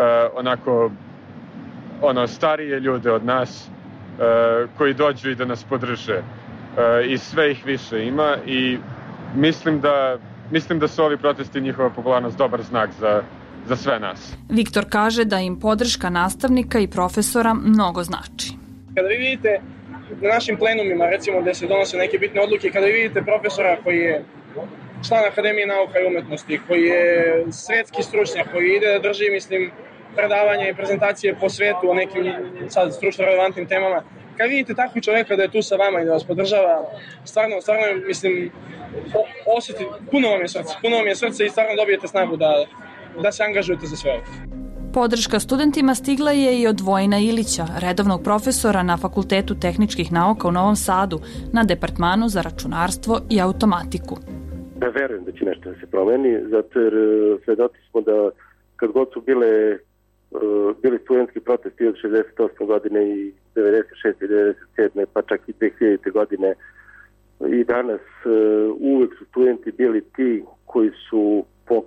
starije ljude od nas koji dođu i da nas podrže i sve ih više ima i mislim da su ovi protesti i njihova popularnost dobar znak za sve nas. Viktor kaže da im podrška nastavnika i profesora mnogo znači. Kada vi vidite na našim plenumima, recimo gde se donose neke bitne odluke, kada vi vidite profesora koji je član Akademije nauka i umetnosti, koji je svetski stručnjak, koji ide da drži, mislim, predavanja i prezentacije po svetu o nekim sad stručno relevantnim temama, kad vidite takvog čovjeka da je tu sa vama i da vas podržava, stvarno, mislim, puno vam je srce i stvarno dobijete snagu da se angažujete za sve ovo. Podrška studentima stigla je i od Vojina Ilića, redovnog profesora na Fakultetu tehničkih nauka u Novom Sadu, na departmanu za računarstvo i automatiku. Ja verujem da će nešto da se promeni, zato jer svedoci smo da kad god su bili studentski protesti od 68. godine i 96. i 97. pa čak i 2000. godine i danas uvek su studenti bili ti koji su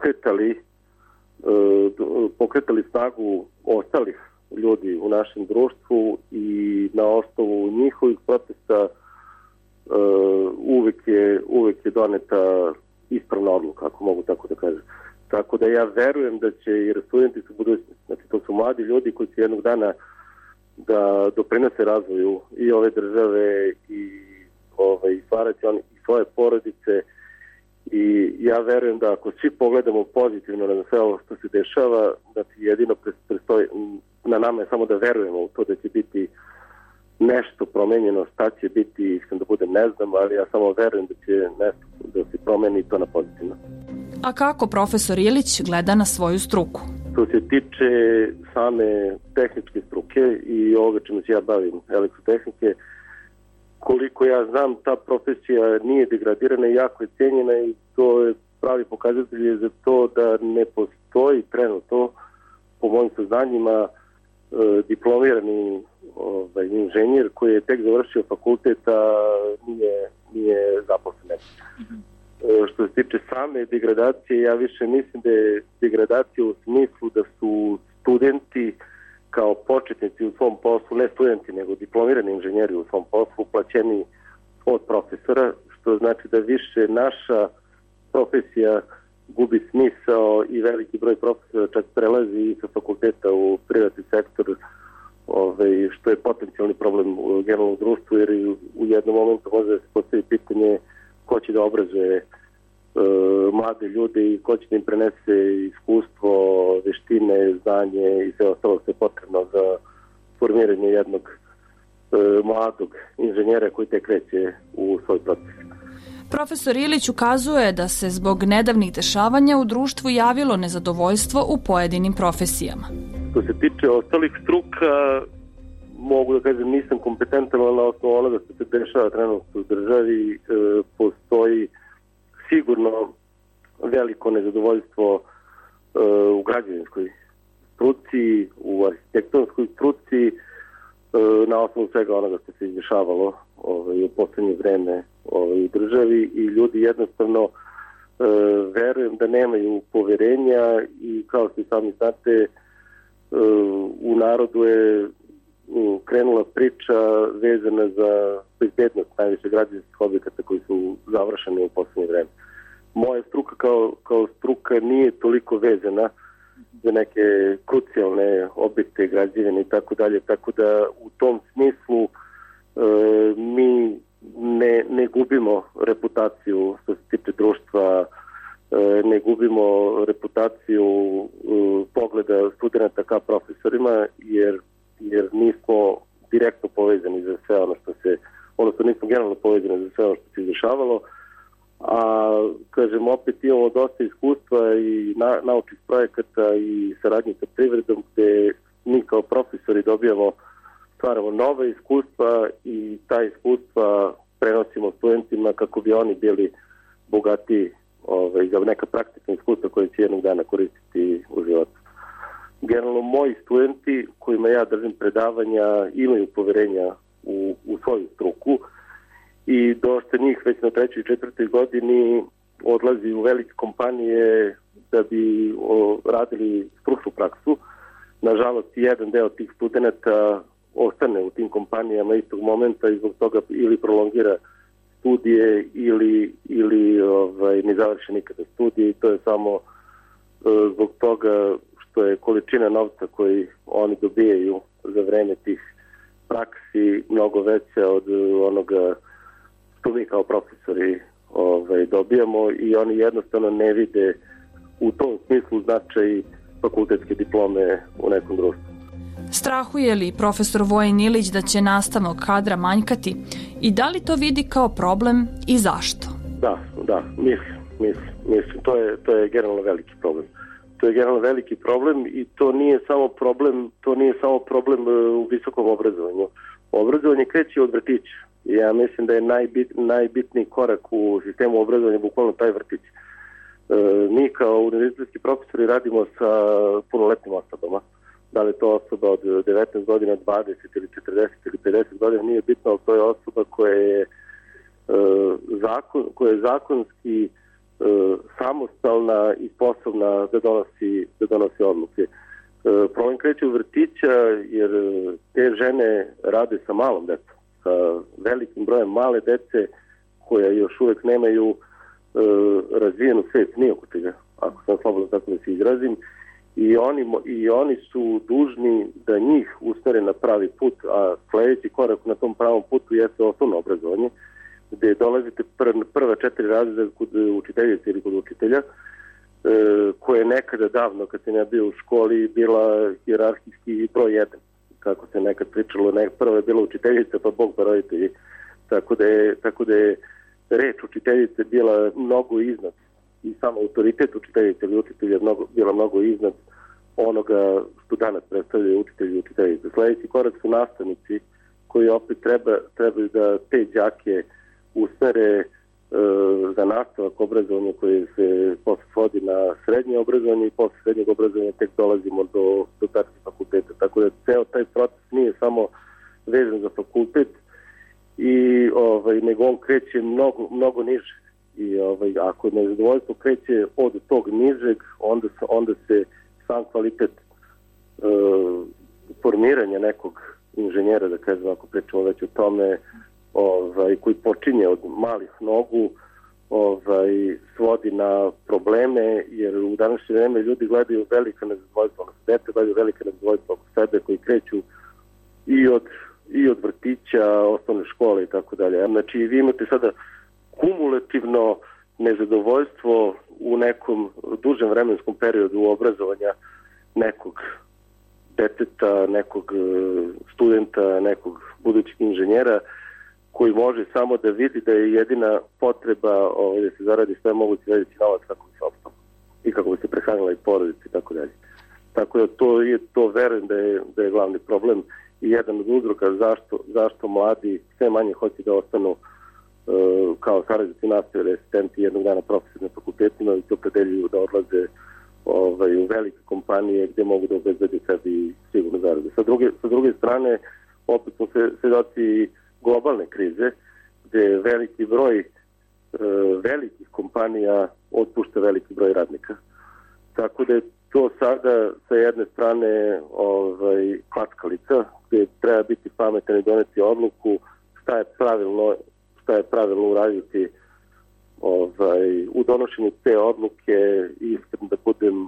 pokretali snagu ostalih ljudi u našem društvu i na osnovu njihovih protesta uvek je doneta ispravna odluka, ako mogu tako da kažem. Tako da ja verujem da će, jer studenti su budućnosti, znači to su mladi ljudi koji će jednog dana da doprinose razvoju i ove države i stvarati oni i svoje porodice. I ja verujem da ako svi pogledamo pozitivno na sve ovo što se dešava, da jedino prestoji, na nama je samo da verujemo u to da će biti nešto promenjeno, šta će biti, iskreno da budem ne znam, ali ja samo verujem da će nešto da se promeni i to na pozitivno. A kako profesor Ilić gleda na svoju struku? Što se tiče same tehničke struke i ovoga čemu se ja bavim, elektrotehnike, koliko ja znam, ta profesija nije degradirana i jako je cijenjena i to je pravi pokazatelj za to da ne postoji trenutno, po mojim saznanjima, diplomirani inženjer koji je tek završio fakulteta nije zaposlen. Što se tiče same degradacije, ja više mislim da je degradacija u smislu da su studenti kao početnici u svom poslu, ne studenti, nego diplomirani inženjeri u svom poslu, plaćeni od profesora, što znači da više naša profesija gubi smisao i veliki broj profesora čak prelazi sa fakulteta u privatni sektor, što je potencijalni problem u generalnom društvu, jer u jednom momentu može da se postavi pitanje ko će da obrazuje mlade ljude i ko će da im prenese iskustvo, veštine, znanje i sve ostalo što je potrebno za formiranje jednog mladog inženjera koji tek kreće u svoj proces. Profesor Ilić ukazuje da se zbog nedavnih dešavanja u društvu javilo nezadovoljstvo u pojedinim profesijama. Što se tiče ostalih struka, mogu da kažem nisam kompetentan, ali na osnovu onoga što se dešava trenutno u državi postoji sigurno veliko nezadovoljstvo u građevinskoj struci, u arhitektonskoj struci, na osnovu svega onoga što se izdešavalo u poslednje vreme u državi i ljudi jednostavno verujem da nemaju poverenja i kao što sami znate u narodu je krenula priča vezana za bezbednost najviše građevinskih objekata koji su završeni u poslednje vreme. Moja struka kao struka nije toliko vezana za neke krucijalne objekte, građevine i tako dalje, tako da u tom smislu mi ne gubimo reputaciju što se tiče društva, ne gubimo reputaciju pogleda studenta ka profesorima, jer nismo direktno povezani za sve ono što se, odnosno nismo generalno povezani za sve ono što se izvršavalo, a kažem opet imamo dosta iskustva i naučnih projekata i saradnje sa privredom gde mi kao profesori stvaramo nove iskustva i ta iskustva prenosimo studentima kako bi oni bili bogati za neka praktična iskustva koje će jednog dana koristiti u životu. Generalno moji studenti kojima ja držim predavanja imaju poverenja u svoju struku i dosta njih već na 3. i 4. godini odlazi u velike kompanije da bi radili stručnu praksu. Nažalost, jedan deo tih studenta ostane u tim kompanijama istog momenta i zbog toga ili prolongira studije ili ne završi nikada studije i to je samo zbog toga što je količina novca koji oni dobijaju za vreme tih praksi mnogo veća od onoga što mi kao profesori dobijamo i oni jednostavno ne vide u tom smislu značaj fakultetske diplome u nekom društvu. Strahuje li profesor Vojin Ilić da će nastavnog kadra manjkati i da li to vidi kao problem i zašto? Da, mislim. To je generalno veliki problem. To je generalno veliki problem i to nije samo problem u visokom obrazovanju. Obrazovanje kreće od vrtića. Ja mislim da je najbitniji korak u sistemu obrazovanja bukvalno taj vrtić. Mi kao univerzitetski profesori radimo sa punoletnim osobama. Da li je to osoba od 19 godina, 20 ili 40 ili 50 godina, nije bitno, ali to je osoba koja je zakonski samostalna i sposobna da donosi odluke. Problem kreće u vrtića jer te žene rade sa malom decom, sa velikim brojem male dece koja još uvek nemaju razvijenu svest ni oko čega, ako sam slobodno tako da se izrazim, i oni su dužni da njih usmere na pravi put, a sledeći korak na tom pravom putu jeste osnovno obrazovanje, gde dolazite prva 4 razreda kod učiteljice ili kod učitelja, koja je nekada davno, kad sam ja bio u školi, bila hijerarhijski broj 1. Kako se nekad pričalo, prva je bila učiteljica, pa Bog pa roditelji. Tako da je reč učiteljice bila mnogo iznad i samo autoritet učiteljice ili učitelja bila mnogo iznad onoga što danas predstavljaju učitelji i učiteljice. Sledeći korak su nastavnici koji opet trebaju da te đake usmere za nastavak obrazovanja koje se posle svodi na srednje obrazovanje i posle srednjeg obrazovanja tek dolazimo do tačke fakulteta. Tako da ceo taj proces nije samo vezan za fakultet nego on kreće mnogo niže. I ako nezadovoljstvo kreće od tog nižeg, onda se sam kvalitet formiranja nekog inženjera, da kažem, ako pričamo već o tome, koji počinje od malih nogu, svodi na probleme, jer u današnje vreme ljudi gledaju velika nezadovoljstva na dete, gledaju velika nezadovoljstva oko sebe koji kreću i od vrtića, osnovne škole i tako dalje. Znači, vi imate sada kumulativno nezadovoljstvo u nekom dužem vremenskom periodu obrazovanja nekog deteta, nekog studenta, nekog budućeg inženjera koji može samo da vidi da je jedina potreba da se zaradi sve moguće veći novac kako bi se opstalo i kako bi se prehranila i porodica i tako dalje. Tako da to verujem da je glavni problem i jedan od uzroka zašto mladi sve manje hoće da ostanu kao saradnici nastave, asistenti, jednog dana profesori na fakultetima i to predeljuju da odlaze u velike kompanije gde mogu da obezbede sebi sigurno zarade. Sa druge strane, opet smo svedoci globalne krize gde veliki broj velikih kompanija otpušta veliki broj radnika. Tako da je to sada sa jedne strane klackalica, gde treba biti pametan i doneti odluku šta je pravilno uraditi u donošenju te odluke. Iskreno da budem,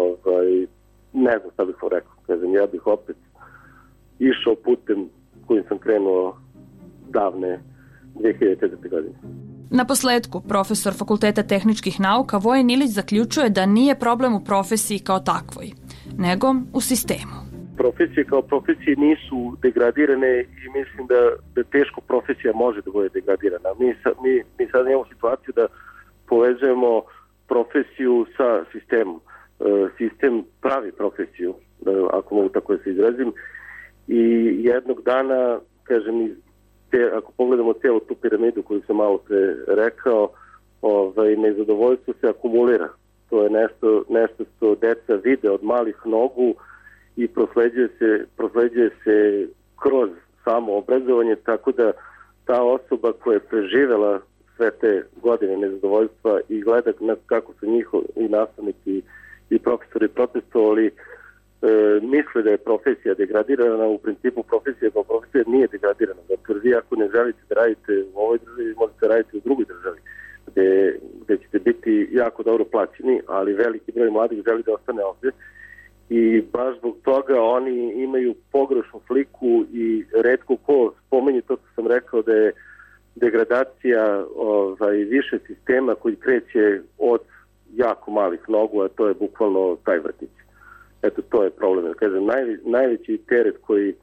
ne znam šta bih vam rekao. Kažem, ja bih opet išao putem kojim sam krenuo davne 2004. godine. Na posledku, profesor Fakulteta tehničkih nauka Vojen Ilić zaključuje da nije problem u profesiji kao takvoj, nego u sistemu. Profesije kao profesije nisu degradirane i mislim da teško profesija može da bude degradirana. Mi sad imamo situaciju da povezujemo profesiju sa sistemom. Sistem pravi profesiju, ako mogu tako da se izrazim, i jednog dana, kažem, ako pogledamo cijelu tu piramidu koju sam malo pre rekao, nezadovoljstvo se akumulira. To je nešto što deca vide od malih nogu i prosleđuje se kroz samo obrazovanje, tako da ta osoba koja je preživela sve te godine nezadovoljstva i gleda kako su njihovi i nastavnici i profesori protestovali, misle da je profesija degradirana. U principu profesija kao profesija nije degradirana. Dakle, vi ako ne želite da radite u ovoj državi, možete raditi u drugoj državi, gde ćete biti jako dobro plaćeni, ali veliki broj mladih želi da ostane ovde. I baš zbog toga oni imaju pogrešnu sliku i retko ko spomenje to što sam rekao da je degradacija više sistema koji kreće od jako malih nogu, a to je bukvalno taj vrtić. Eto, to je problem. Kažem, najveći teret koji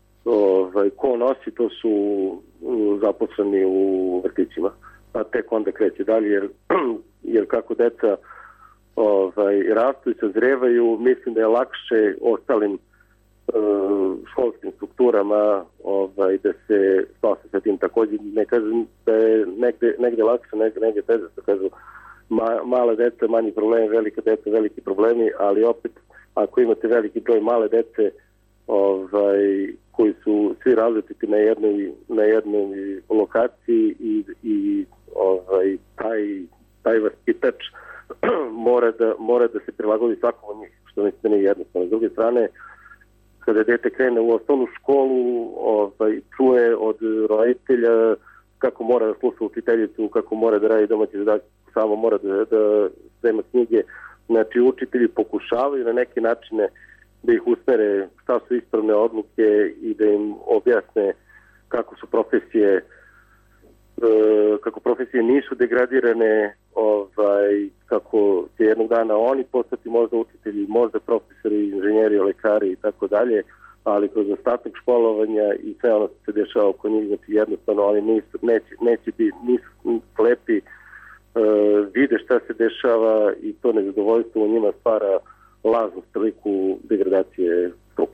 ko nosi, to su zaposleni u vrtićima. A tek onda kreće dalje, jer kako deca rastu i sazrevaju, mislim da je lakše ostalim školskim strukturama da se spase sa tim. Također ne kažem da je negde lakše, negde teže, što kažu mala deca, manji problemi, velika deca, veliki problemi, ali opet ako imate veliki broj male dece koji su svi različiti na jednoj lokaciji i taj vaspitač mora da se prilagodi svakom od njih, što mislim da nije jednostavno. S druge strane, kada dete krene u osnovnu školu, čuje od roditelja kako mora da sluša učiteljicu, kako mora da radi domaći zadatak, samo mora da sprema knjige. Znači, učitelji pokušavaju na neke načine da ih usmere šta su ispravne odluke i da im objasne kako profesije nisu degradirane, kako će jednog dana oni postati možda učitelji, možda profesori, inženjeri, lekari i tako dalje, ali kroz ostatak školovanja i sve ono što se dešava oko njih, znači jednostavno oni nisu slepi, vide šta se dešava i to nezadovoljstvo u njima stvara lažnu sliku degradacije struke.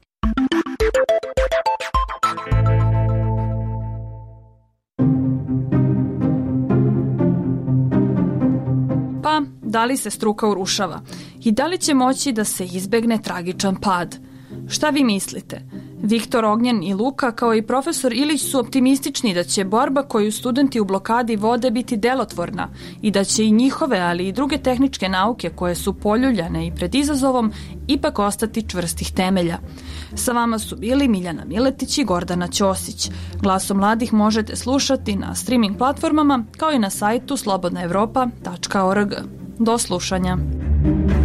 Pa, da li se struka urušava? I da li će moći da se izbegne tragičan pad? Šta vi mislite? Viktor Ognjen i Luka, kao i profesor Ilić, su optimistični da će borba koju studenti u blokadi vode biti delotvorna i da će i njihove, ali i druge tehničke nauke koje su poljuljane i pred izazovom ipak ostati čvrstih temelja. Sa vama su bili Miljana Miletić i Gordana Ćosić. Glasom mladih možete slušati na streaming platformama kao i na sajtu slobodnaevropa.org. Do slušanja.